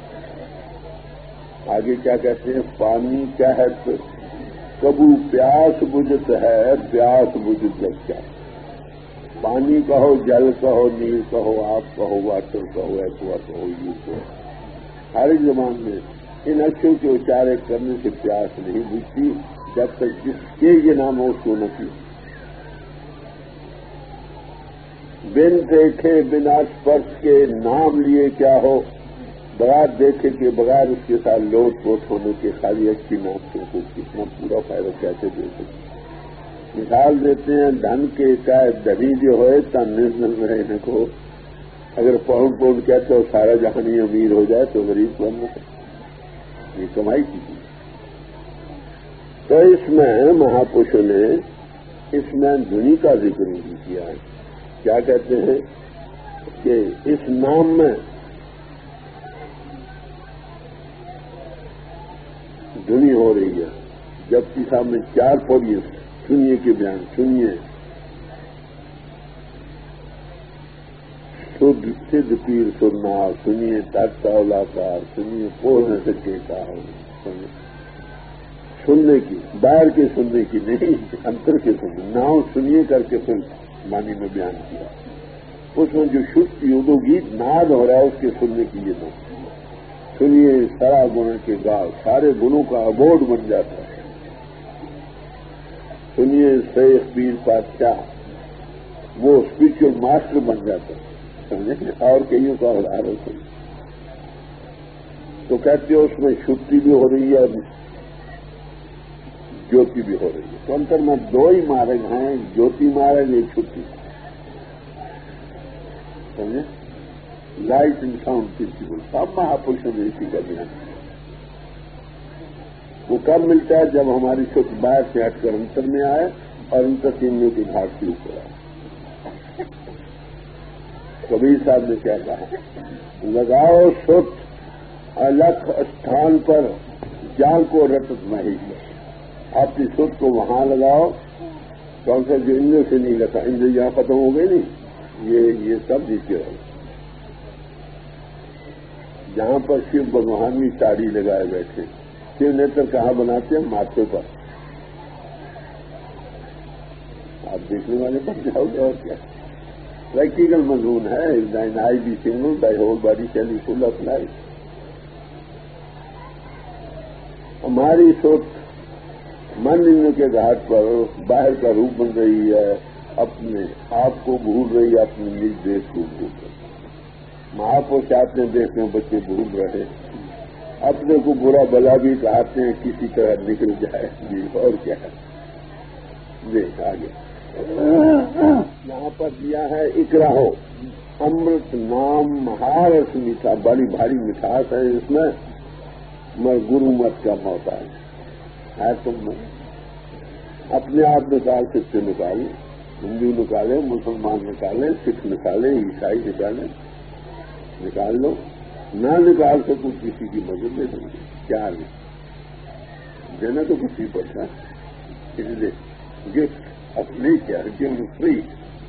آگے کیا کہتے ہیں پانی کہت کبو پیاس بجھت ہے پیاس بجھت جب کیا. پانی کہو جل کہو نیل کہو آپ کہو واٹر کہو ایکوا کہو یو کہو ہر ایک زبان میں ان اچھوں کے اچارے کرنے سے پیاس نہیں بجھتی جب تک جس کے یہ نام ہو اس کو نہ پیو. بن دیکھے بنا اسپرش کے نام لیے کیا ہو بغیر دیکھے کے بغیر اس کے ساتھ لوٹ پوٹ ہونے کے خالی اچھی نام کو کتنا پورا فائدہ کیسے دے سکتے. مثال دیتے ہیں دھن کے چاہے دبی جو ہوئے تب نزل میں رہنے کو اگر پہنچ پہنچ کہتے ہو سارا جہانی امیر ہو جائے تو غریب بن یہ کمائی کی چیز. تو اس میں مہاپروشوں نے اس میں دھنی کا ذکر نہیں کیا ہے. کیا کہتے ہیں کہ اس نام میں دھنی ہو رہی ہے جبکہ سامنے چار پوڑیاں سنیے کے بیان سنیے. شدھ سدھ پیر سننا سنیے تاکتا اولاکار سنیے پوہ نہ سکے کا سننے کی باہر کے سننے کی نہیں انتر کے سننے ناؤ سنیے کر کے پھر مانی میں بیان کیا. اس میں جو شدھ یودو گیت ناد ہو رہا ہے اس کے سننے کی یہ نہ سنیے سارا گن کے گاؤ سارے گنوں کا ابورڈ بن جاتا ہے. سنیے شیخ پیر بادشاہ وہ اسپرچل ماسٹر بن جاتا ہے سمجھے اور کئیوں کا ادارن سنیے. تو کہتے ہو اس میں شدھی بھی ہو رہی ہے اور جوتی بھی ہو رہی ہے. تو انتر میں دو ہی مارگ ہیں جوتی مارگ ایک چھٹی سمجھے لائٹ اینڈ ساؤنڈ پرنسپل سب مہاپروشوں نے اسی کا دھیان دیا. وہ کب ملتا ہے جب ہماری چھوٹ باہر سے ہٹ کر انتر میں آئے اور انتر تینوں کی گھاٹ سے اوپر آئے. کبیر صاحب نے کیا کہا لگاؤ سوت الگ استھان پر جان کو رتت نہیں اپنی سوت کو وہاں لگاؤ کون سا جو اندر سے نہیں لگا اندر یہاں ختم ہو گئے نہیں یہ یہ سب نیچے ہو جہاں پر شیو بھگوان کی ساڑی لگائے بیٹھے. شیو نیتر کہاں بناتے ہیں ماتھے پر. آپ دیکھنے والے پر جاؤ گے اور کیا پریکٹیکل مضمون ہے. Thine eye be single by whole body shall full of life. ہماری سوچ من ان کے گھاٹ پر باہر کا روپ بن رہی ہے اپنے آپ کو بھول رہی ہے اپنے نج دیش کو بھول رہی. ماں کو چاہتے ہیں دیکھتے ہیں بچے بھول رہے اپنے کو برا بلا بھی چاہتے ہیں کسی طرح نکل جائے جی اور کیا ہے. دیکھ آگے یہاں پر دیا ہے اکرا ہو امرت نام مہارس میٹھا بڑی بھاری مٹھاس ہے اس میں میں گرو مت کا موقع ہے تم میں اپنے آپ نکال سکتے نکالیں ہندو نکالے مسلمان نکالے سکھ نکالے عیسائی نکالے نکال لو نہ نکال سکوں کسی کی مدد دے دیں گے کیا نہیں دینا تو کسی پڑتا اس لیے گفٹ اپنی کیا گفٹ فری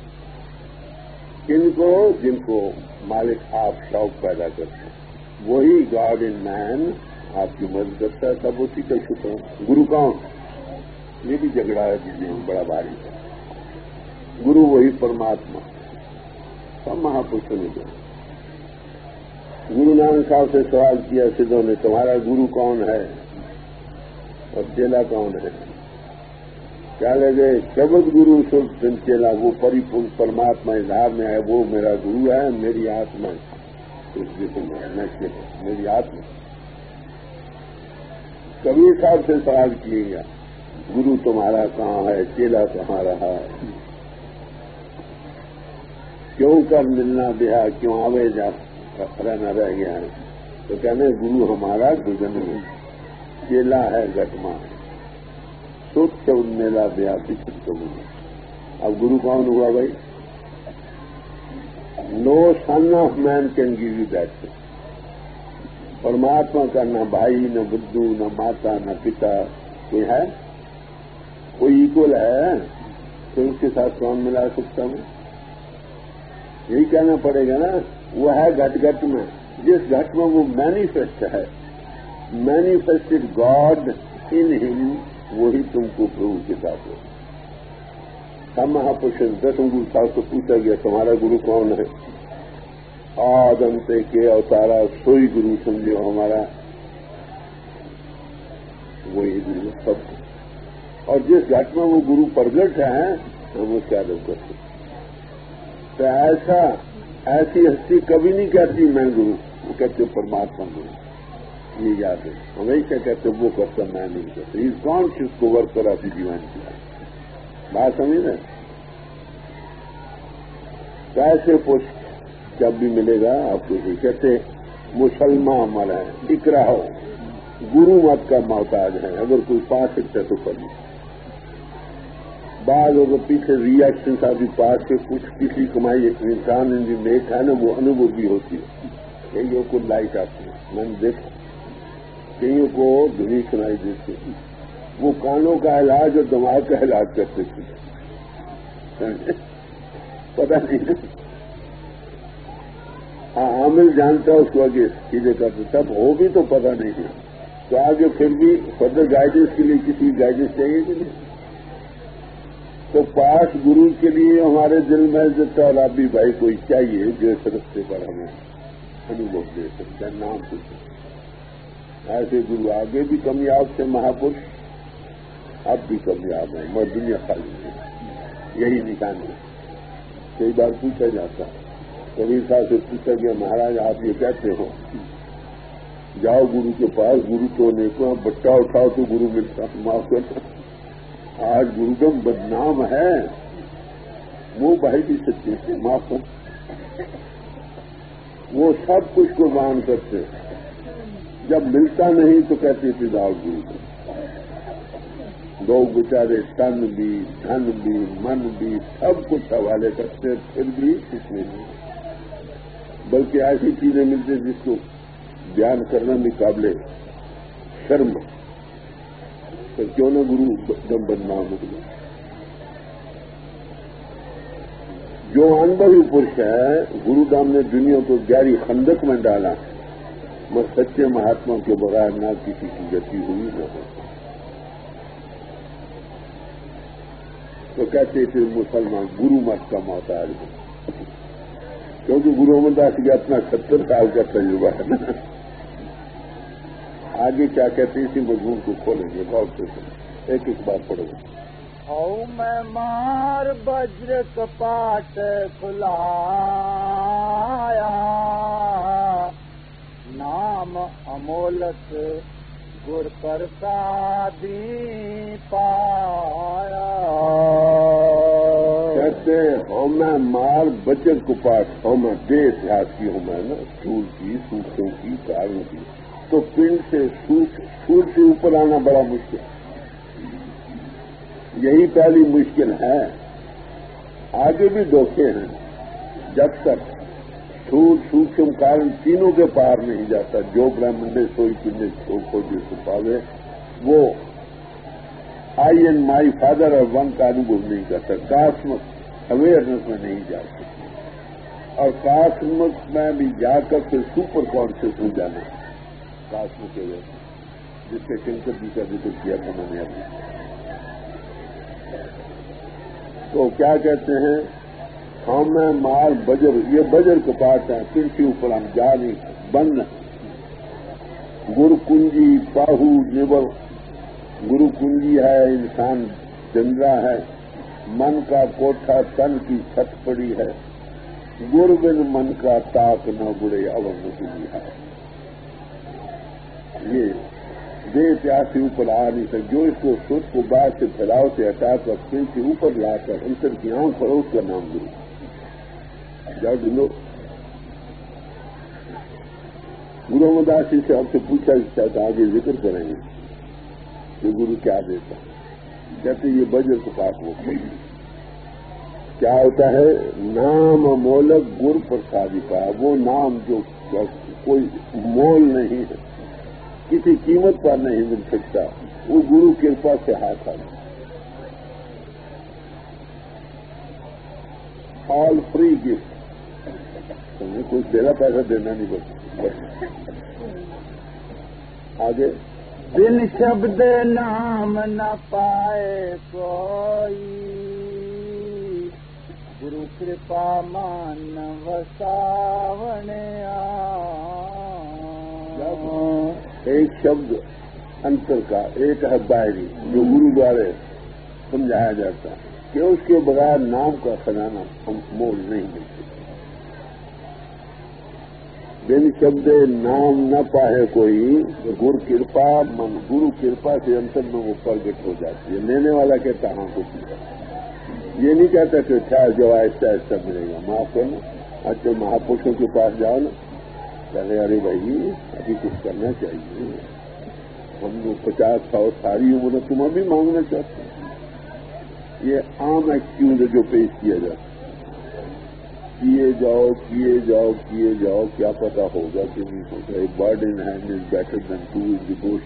کن کو جن کو مالک آپ شوق پیدا کرتے ہیں وہی گاڈ ان مین آپ کی مدد کرتا ہے سب اسی کا شکر. گرو کون یہ بھی جھگڑا ہے جسے بڑا بھاری ہے. گرو وہی پرماتما سب مہاپروشوں نے دیا. گرو نانک صاحب سے سوال کیا سدھوں نے تمہارا گرو کون ہے اور چیلا کون ہے. کیا لگے شبد گرو سب دن چیلا وہ پری پرماتما اظہار میں ہے وہ میرا گرو ہے میری آتما اس جسم ہے میں میری آتما. کبیر صاحب سے سوال کیے گا گرو تمہارا کہاں ہے چیلا کہاں رہا ہے کیوں کر ملنا دیا کیوں آوے جا رہنا رہ گیا ہے. تو کہنے گرو ہمارا گزن ہے چیلا ہے گٹما سوچ سے ان میلا بیا پچھت کو ملا. اب گرو کون ہوا بھائی؟ No son of man can give you that. پرماتما کا نہ بھائی نہ بدھو نہ ماتا نہ پتا کوئی ہے؟ کوئی ایکول ہے؟ تو اس کے ساتھ کون ملا سکتا ہوں؟ یہی کہنا پڑے گا نا. وہ ہے گھٹ گھٹ میں. جس گھٹ میں وہ مینیفیسٹ ہے، مینیفیسٹڈ گاڈ ان ہم، وہی تم کو پربھو کے ساتھ ہو. ہم مہاپرشن دس انگل صاحب سے پوچھا گیا تمہارا گرو کون ہے؟ آدم سے کے اوتارا سوئی گرو سمجھو ہمارا، وہی گرو سب. اور جس گھٹ میں وہ گرو پرگٹ ہے ہم اس کا ادب کرتے. تو ایسا ایسی ہستی کبھی نہیں کہتی میں گرو، وہ کہتے پرماتما گرو. یہ یاد ہے. ہمیشہ کہتے وہ کرتا میں نہیں کرتا. اس کانشیس کو ورک کرا تھی جیون کیا بات سمجھ رہے؟ کیسے پوچھ جب بھی ملے گا آپ کو کہتے مسلمان مر ہے اقرا ہو گرو مت کا محتاج ہے. اگر کوئی پا سکتا ہے تو کر لیں. بعض اگر پیچھے ریئیکشن ابھی پاس کے کچھ کسی کمائی ایک انسان ان میک ہے نا وہ انوبھو بھی ہوتی ہے. کئیوں کو لائٹ آتی ہے، میں نے دیکھا. کئیوں کو دھنی سنائی دیتی ہے. وہ کانوں کا علاج اور دماغ کا علاج کرتے تھے. پتا نہیں. ہاں عامل جانتا ہے اس کو آگے چیزیں کرتے تب ہو بھی تو پتا نہیں ہے. تو آگے پھر بھی فردر گائیڈنس کے لیے کسی گائیڈنس چاہیے کہ نہیں. تو پاس گرو کے لیے ہمارے دل میں تالابی بھائی کوئی چاہیے جو اس رستے پر ہمیں انوبھو دے سکتا ہے. نام پوچھ ایسے گرو آگے بھی کامیاب تھے مہاپرش، اب بھی کامیاب ہیں. میں دنیا خالی ہے یہی نشان ہے. کئی بار پوچھا جاتا کبیر صاحب سے پوچھا گیا مہاراج آپ یہ کہتے ہو جاؤ گرو کے پاس، گرو تو نہیں کو بٹا اٹھاؤ تو گرو ملتا. معاف کرنا آج گرودم بدنام ہے. وہ بھائی بھی سچے تھے. معاف کر وہ سب کچھ قربان کرتے. جب ملتا نہیں تو کہتے تھے جاؤ گرو کو. لوگ بیچارے تن بھی دھن بھی من بھی سب کچھ حوالے کرتے پھر بھی کچھ نہیں. بلکہ ایسی چیزیں ملتی جس کو بیان کرنا بھی قابل شرم. تو کیوں نہ گرو دم بدنام ہو گیا. جو انبھوی پرش ہے گرو دام نے دنیا کو گہری خندق میں ڈالا. میں سچے مہاتما کے بغیر نہ کسی کی گتی ہوئی نہ ہو. تو کہتے تھے مسلمان گرو مت کا محتاج ہے. کیونکہ گرو امر داس جی اپنا ستر سال کا تجربہ ہے نا. آگے کیا کہتے ہیں اسی مضمون کو کھولیں گے غور سے. ایک ایک بات پڑھو. او میں مار بجر کپاٹ کھلایا نام امولت گر پرسادی پایا. کہتے ہو میں مار بجر کپاٹ ہو میں بے اتہاس کی ہوں میں نا سور کی سوکھوں کی کاروں کی. تو پنڈ سے سور سے اوپر آنا بڑا مشکل. یہی پہلی مشکل ہے. آگے بھی دھوکے ہیں. جب تک سور سوکھم کارن تینوں کے پار نہیں جاتا جو برہمن نے سوئی پنڈے کو جو چھپاوے وہ I and my father are one کا انوبھو نہیں کرتا. کاسمک اویئرنیس میں نہیں جا سکتا. اور کاسمک میں بھی جا کر پھر سپر کانشیس ہو جانا کاسمک اویئرنیس جس سے شنکر جی کا ذکر کیا تھا میں نے ابھی. تو کیا کہتے ہیں ہم میں مار بجر یہ بجر کے پاس ہیں پھر کے اوپر ہم جا نہیں بند. گر کنجی پاہو نبر گرو کنجی ہے انسان چندرا ہے. من کا کوٹھا تن کی چھت پڑی ہے. گر بن من کا تاک نہ بڑے اب نکلی ہے. یہ بے پیاسی اوپر آ نہیں سکتے. جو اس کو سوچ کو بعد سے پھیلاؤ سے ہٹا کر پھر سے اوپر لا کر انسر کی آنکھ پر اس کا نام دو. جاؤ ڈھونڈو. گرو امر داس جی سے آپ سے پوچھا جاتا ہے آگے ذکر کریں گے. کہ گرو کیا دیتا ہے؟ کہتے یہ بجر کو پاس وہ کیا ہوتا ہے؟ نام مولک گر پرسادی کا، وہ نام جو کوئی مول نہیں ہے، کسی قیمت پر نہیں مل سکتا، وہ گرو کرپا سے ہاتھ آ جائے۔ آل فری گفٹ، تمہیں کوئی تیرا پیسہ دینا نہیں پڑتا۔ آگے بن شبد نام نہ پائے کوئی، گرو کرپا مان وساون ایک شبد انتر کا، ایک ہے باہری جو گرو دوارے سمجھایا جاتا ہے کہ اس کے بغیر نام کا خزانہ ہم مول نہیں ملتے۔ بن شبد نام نہ پائے کوئی، گر کرپا من، گرو کرپا سے انتر میں وہ پرگٹ ہو جاتی ہے۔ لینے والا کہتا ہاں کچھ نہیں، یہ نہیں کہتا کہ اچھا جو آہستہ آہستہ ملے گا، معاف کرنا۔ اچھا مہاپرشوں کے پاس جاؤ نا، کہتے ارے بھائی ابھی کچھ کرنا چاہیے، ہم نے پچاس سو ساری عمر تم ابھی مانگنا چاہتے ہیں۔ یہ عام ایکسکیوز ہے جو پیش کیا جاتا ہے، کیے جاؤ کیے جاؤ کیے جاؤ، کیا پتا ہوگا کہ نہیں ہوگا۔ ایک bird in hand is better than two in the bush.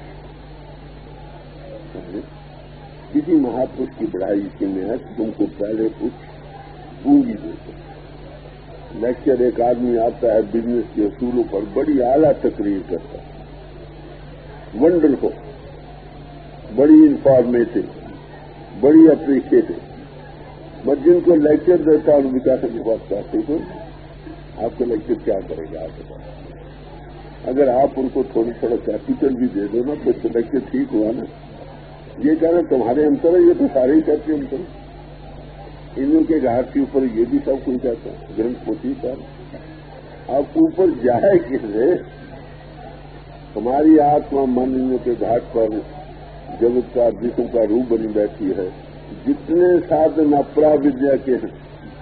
کسی مہاپرش کی بڑھائی کی میں تم کو پہلے کچھ پونجی دیتے۔ لیکچر ایک آدمی آتا ہے بزنس کے اصولوں پر، بڑی اعلیٰ تقریر کرتا ہے، ونڈرفل، بڑی انفارمیٹو، بڑی اپریشیٹو۔ میں جن کو لیکچر دیتا ہوں ان کا سب بات کرتے تو آپ کا لیکچر کیا کرے گا آپ کے پاس؟ اگر آپ ان کو تھوڑی تھوڑا کیپیٹل بھی دے دو نا پھر تو لیکچر ٹھیک ہوا نا۔ یہ کہنا تمہارے انتر ہے، یہ تو سارے ہی کہتے ہیں انتر، انہوں کے گھاٹ کے اوپر یہ بھی سب کوئی کہتا ہے، گرنتھ پوتھی صاحب آپ اوپر جائے کس سے؟ ہماری آتما من انہوں کے گھاٹ پر جگت کا جسم کا روح بنی بیٹھی ہے۔ جتنے سادھن اپرا ودیا کے ہیں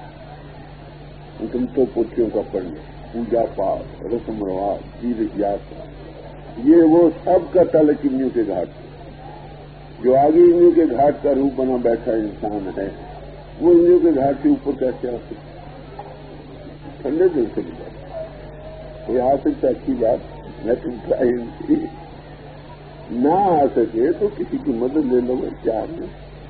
تم تو پوتھیوں کا پڑھنا، پوجا پاٹ، رسم رواج، تیرتھ یاترا، یہ وہ سب کا تعلق انہوں کے گھاٹ پر۔ جو آگے انہوں کے گھاٹ کا روح بنا بیٹھا انسان ہے وہ انہوں کے گھاٹ کے اوپر کیسے آ سکتا؟ ٹھنڈے دل سے بھی کوئی آ سکتا اچھی بات، میں تم ٹرائی نہ آ سکے تو کسی کی مدد لے لو، کیا ہے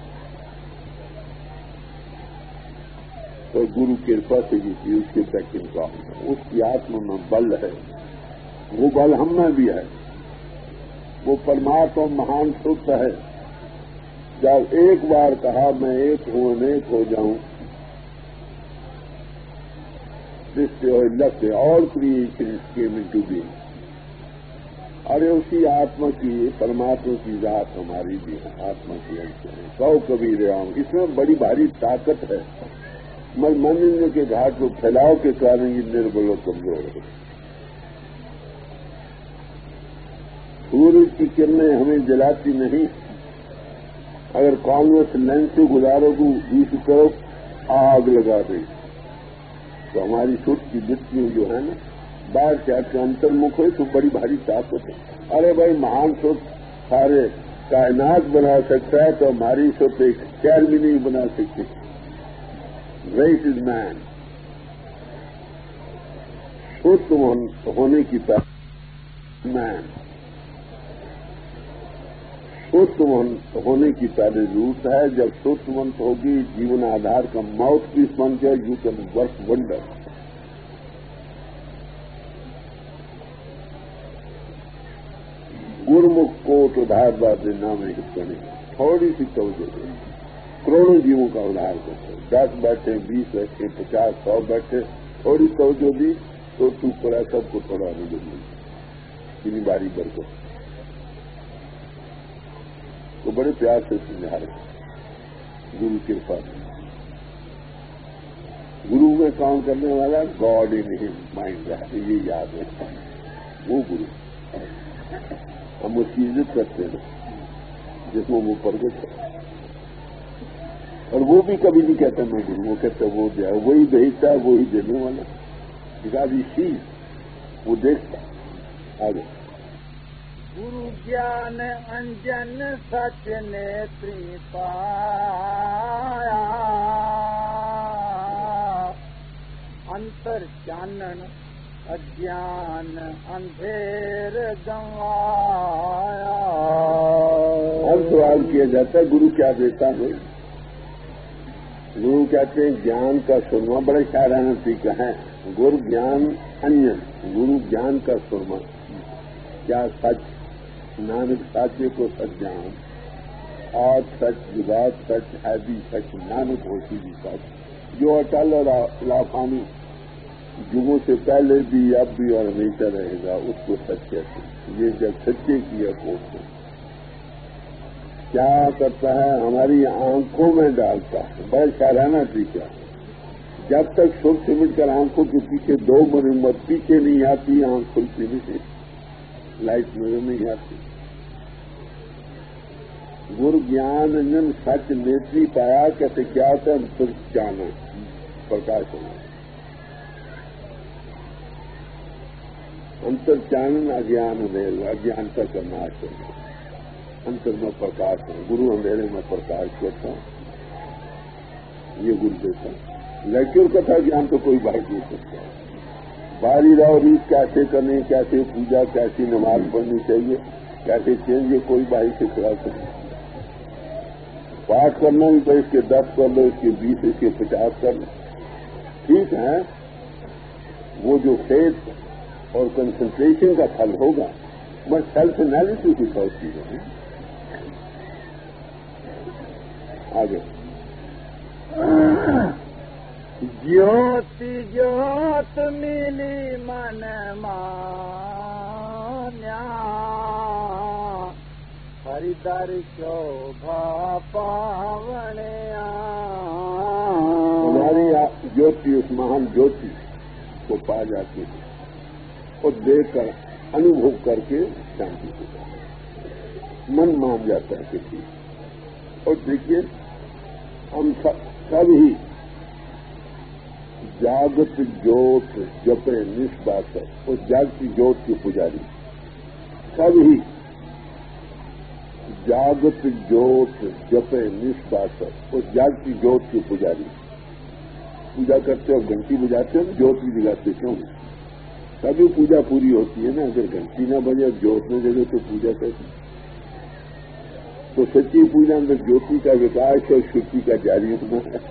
تو گرو کرپا سے جیتی، اس کے پیکنگ کا اس کی آتما میں بل ہے، وہ بل ہم میں بھی ہے، وہ پرماتما مہان سوچ ہے۔ جب ایک بار کہا میں ایک ہوں انیک ہو جاؤں، لگتے all creation came into being, ارے اسی آتما کی، پرماتما کی ذات ہماری بھی ہے، آتما کی انش ہے۔ سو کبھی رہا ہوں، اس میں بڑی بھاری طاقت ہے، مگر من کے گھاٹ کو پھیلاؤ کے کارن یہ نربل و کمزور ہے۔ سورج کی کرنیں ہمیں جلاتی نہیں، اگر کانگریس لائن سے گزارو تو دوسری طرف آگ لگا دے، تو ہماری چھوٹ کی جتنی جو ہے نا باہر سے آپ کے انتر مکھ ہوئی تو بڑی بھاری طاقت ہے۔ ارے بھائی مہان چھوٹ سارے کائنات بنا سکتا ہے تو ہماری چھوٹ ایک شہر بھی نہیں بنا سکتی۔ ریس از مین، چھوٹ ہونے کی پہلے مین چھوٹ ہونے کی پہلے ضرورت ہے۔ جب چھوٹ منت ہوگی جیون آدھار کا ماؤتھ پیس بن جائے، یو کین ورک ونڈر۔ گرمکھ کوٹ ادھار باد نام کریں، تھوڑی سی توجہ دیں، کروڑوں جیووں کا ادھار کرتے، دس بیٹھے، بیس بیٹھے، پچاس، سو بیٹھے، تھوڑی توجہ دی تو اوپر ہے سب کو تھوڑا نہیں ملی، اتنی باری برکت تو بڑے پیار سے سمجھا رہے گرو کرپا سے۔ گرو میں کام کرنے والا گاڈ ان ہز مائنڈ ہے، یہ یاد رکھتا ہے، وہ گرو ہم اس کی عزت کرتے ہیں جس میں وہ پرگٹ ہے، اور وہ بھی کبھی نہیں کہتا میں گرو، وہ کہتا وہ دیا، وہی بھیجتا ہے وہی دینے والا، دکھا دی چیز وہ دیکھتا آگے۔ गुरु ज्ञान अंजन सच नेत्री पाया अंतर चानन अज्ञान अंधेर गंवाया। हर सवाल किया जाता है गुरु क्या देता है। गुरु कहते हैं ज्ञान का सुरमा, बड़े शायराना तरीका है। गुरु ज्ञान अन्य, गुरु ज्ञान का सुरमा। क्या सच, नानक साचे को सच जान, आज सच, जुगात सच, है भी सच, नानक होती भी सच, जो अटल और लाफानी युगों से पहले भी, अब भी और हमेशा रहेगा, उसको सच कहते हैं। ये जब सच्चे की अकोट है, क्या करता है, हमारी आंखों में डालता है। बड़ा शायराना तरीका। जब तक सुर सिमट कर आंखों के पीछे दो मरम्मत पीछे नहीं आती, आंख खुलती नहीं, लाइट नजर नहीं आती। गुरु ज्ञान अंजन सच नेत्री पाया, कहते क्या होता है, अंतर जाना, प्रकाश होना। अंतर चानन अज्ञान अंधेर, अज्ञानता का नाश होना, अंतर में प्रकाश है। गुरु अंधेरे में प्रकाश करता, ये गुरु देता। लेक्चर कथा ज्ञान तो कोई भाई दे सकता है। बारी राव रीत कैसे करनी, कैसे पूजा, कैसी नमाज पढ़नी चाहिए, कैसे चेंज, ये कोई भाई से खिला सकता। पाठ करना भी तो इसके दस कर लो, इसके बीस, इसके पचास कर लो, ठीक है। वो जो फेथ और कंसंट्रेशन का फल होगा, बस सेल्फ एनालिसिस की बहुत चीजें हैं। आगे ज्योति ज्योत मिली मन मान्या, हरिदर शोभा पावनिया। हमारी ज्योति उस महान ज्योति को पा जाती है और देखकर अनुभव करके शांति को मन मान जाता है किसी। और देखिए हम सब ही जागत ज्योत जपे निष्पात, उस जागती ज्योत के पुजारी सब ही जागत ज्योत जपे निष्पात, उस जागती ज्योत के पुजारी। पूजा करते और घंटी बजाते हो, ज्योत भी जगाते क्यों? तभी पूजा पूरी होती है ना। अगर घंटी ना बजे और ज्योत न जगे तो पूजा कैसी? तो सच्ची पूजा अंदर ज्योति का विकास और शुद्धि का जारी होना है।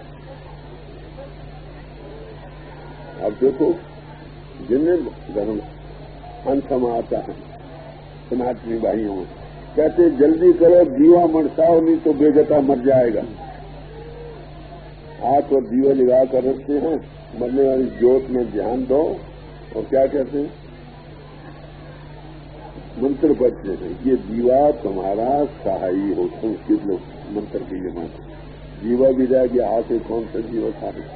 अब देखो, जिन्हें धर्म अंत आता है, सनातनी भाइयों कहते जल्दी करो, दीवा मरसाओ, नहीं तो बेगता मर जाएगा। हाथ और दीवा लगा कर रखते हैं, मरने वाली ज्योत में ध्यान दो। और क्या कहते हैं, मंत्र पढ़ते हैं, ये दीवा तुम्हारा सहायी हो। संस्कृत लोग मंत्र के ये मानते, दीवा भी रह गया, हाथ से कौन सा दीवा सहायक।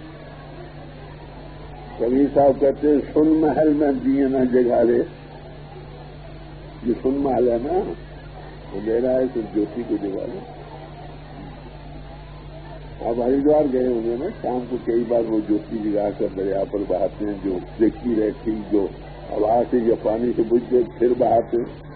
कबीर साहब कहते हैं सुन महल में दिए न जगा ले। ये सुन महल है ना, अंधेरा है तो ज्योति को जगा ले। आप हरिद्वार गए होंगे ना, शाम को कई बार वो ज्योति जगा कर दरिया पर बहाते हैं, जो देखी रहती, जो हवा से या पानी से बुझ गए फिर बहाते।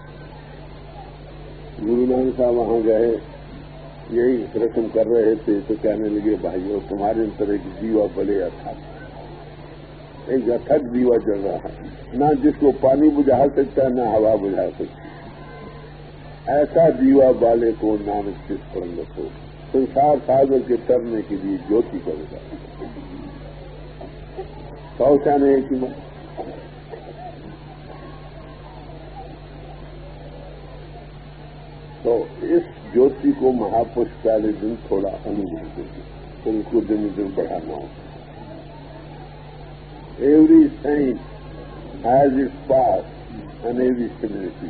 गुरु नानक साहब वहां गए, यही रस्म कर रहे थे, तो कहने लगे भाइयों तुम्हारे अंदर एक दीवा बड़े अथक, एक अथक दीवा जल रहा है, ना जिसको पानी बुझा सकता है ना हवा बुझा सकती। ऐसा दीवा वाले को नानक किस पंगत हो, संसार सागर के तरने के लिए ज्योति को लगा। कौशा ने एक ही तो इस ज्योति को महापुरुष वाले दिन थोड़ा अनुभव देंगे, उनको दिन दिन बढ़ाना होगा। Every saint has its path and every community.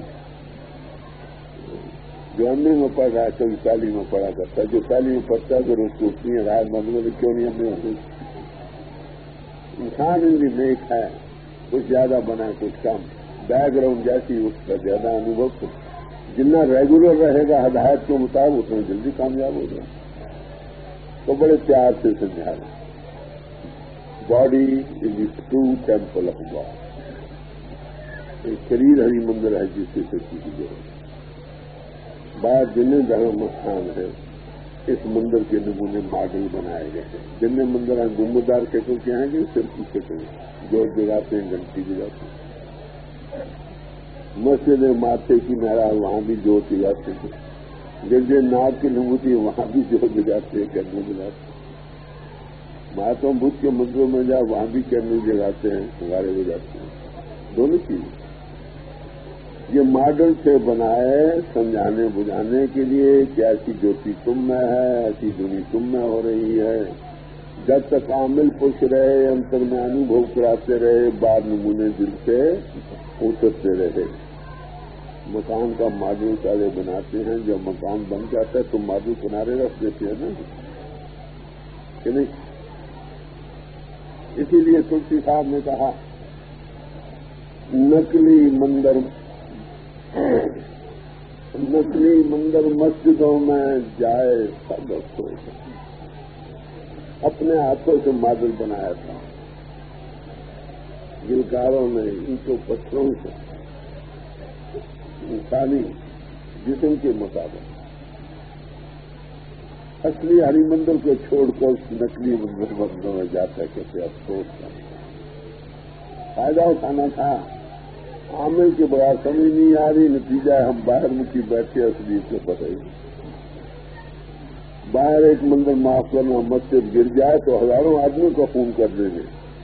जो अंदर में पढ़ रहा है कभी ताली में पढ़ा करता है, जो ताली में पढ़ता है अगर उसको उतनी राय मतलब क्यों नहीं हमने होती। इंसान इनकी नेक है, कुछ ज्यादा बना कुछ कम, बैकग्राउंड जैसी उसका ज्यादा अनुभव तो जितना रेगुलर रहेगा हदायत के मुताबिक उतना जल्दी कामयाब हो जाए। तो बड़े प्यार से समझा रहे, body is the true temple of God. ایک شریر ہری مندر ہے جس سے سچی کی ضرورت ہے. بعض جن دھرم استھان ہے اس مندر کے نمونے ماڈل بنائے گئے ہیں. جن مندر ہیں گنبدار کہتے کیا ہیں کہ صرف اس کے جو جگاتے ہیں گھنٹی جگاتے ہیں. مسجد ماتھے کی محراب وہاں بھی جو جگاتے ہیں. گرجے ناگ کی نموتی وہاں بھی جو جگاتے ہیں کرنے جگاتے ہیں. مہاتما بدھ کے مندروں میں جا وہاں بھی کرنے جگاتے ہیں نگارے بجاتے ہیں. دونوں چیزیں یہ ماڈل سے بنائے سمجھانے بجھانے کے لیے کہ ایسی جوتی تم میں ہے ایسی دنی تم میں ہو رہی ہے. جب تک عامل پوچھ رہے انتر میں انوبھو کراتے رہے بعد نمونے دل سے اترتے رہے. مکان کا ماڈل سارے بناتے ہیں. جب مکان بن جاتا ہے تو ماڈل کنارے رکھ دیتے ہیں نا کہ نہیں. اسی لیے تلسی صاحب نے کہا نقلی مندر نقلی مندر مسجدوں میں جائے سب رکھو. اپنے ہاتھوں سے ماڈل بنایا تھا گلکاروں نے اینٹوں پتھروں سے انسانی جسم کے مطابق. اصلی ہری مندر کو چھوڑ کر نقلی مندر مندروں میں جاتا ہے کیسے افسوس کا فائدہ اٹھانا تھا. عامل کے بغیر سمجھ نہیں آ رہی. نتیجہ ہے ہم باہر مٹھی بیٹھے اصلی سے پتہ ہی. باہر ایک مندر معاف کرنا مسجد گر جائے تو ہزاروں آدمیوں کا خون کر دیں گے.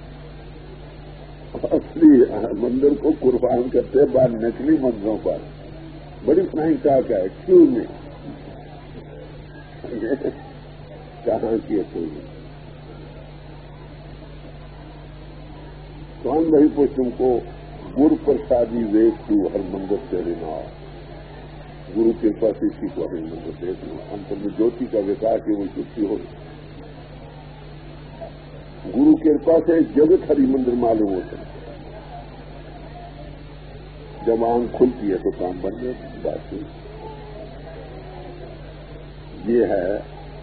اصلی مندر کو قربان کرتے بعد نقلی مندروں پر بڑی فرینک ٹاک ہے. کیوں نہیں کہاں کی کوئی کون بھائی کو تم کو گر پرسادی ویس تو ہر مندر سے لینا گرو کرپا سے اسی کو ہر مندر دیکھ لو. انتر میں جوتی کا وکاس ہے وہ چھٹی ہو. گرو کرپا سے جگت ہری مندر معلوم ہوتا ہے. جب آنکھ کھلتی ہے تو کام بن جاتا ہے. بات یہ ہے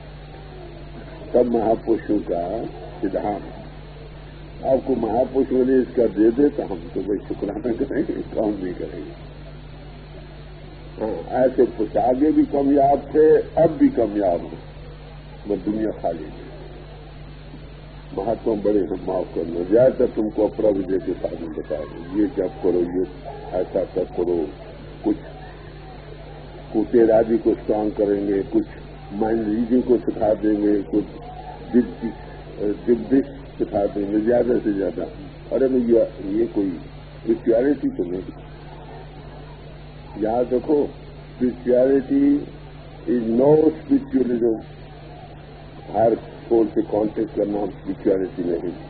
سب مہاپرشوں کا سدھانت. آپ کو مہاپرشوں نے اس کا دے دے تو ہم تو بھائی شکرانہ کریں گے کام نہیں کریں گے. ہاں ایسے کچھ آگے بھی کامیاب تھے اب بھی کامیاب ہیں. بس دنیا خالی ہے. مہاتما بڑے ہیں معاف کرنا زیادہ تر تم کو اپنا بھی دے کے سامنے بتا دیں یہ جب کرو یہ ایسا تب کرو. کچھ کچھ ارادی کو اسٹرانگ کریں گے کچھ مائنڈ ریڈنگ کو سکھا دیں گے کچھ ڈبڈش سکھا دیں گے زیادہ سے زیادہ. ارے بھیا یہ کوئی اسپرچویلٹی تو نہیں. یاد رکھو اسپرچویلٹی از نو اسپرچولیزم. ہر کھول سے کانٹیکٹ کرنا اسپرچویلٹی نہیں.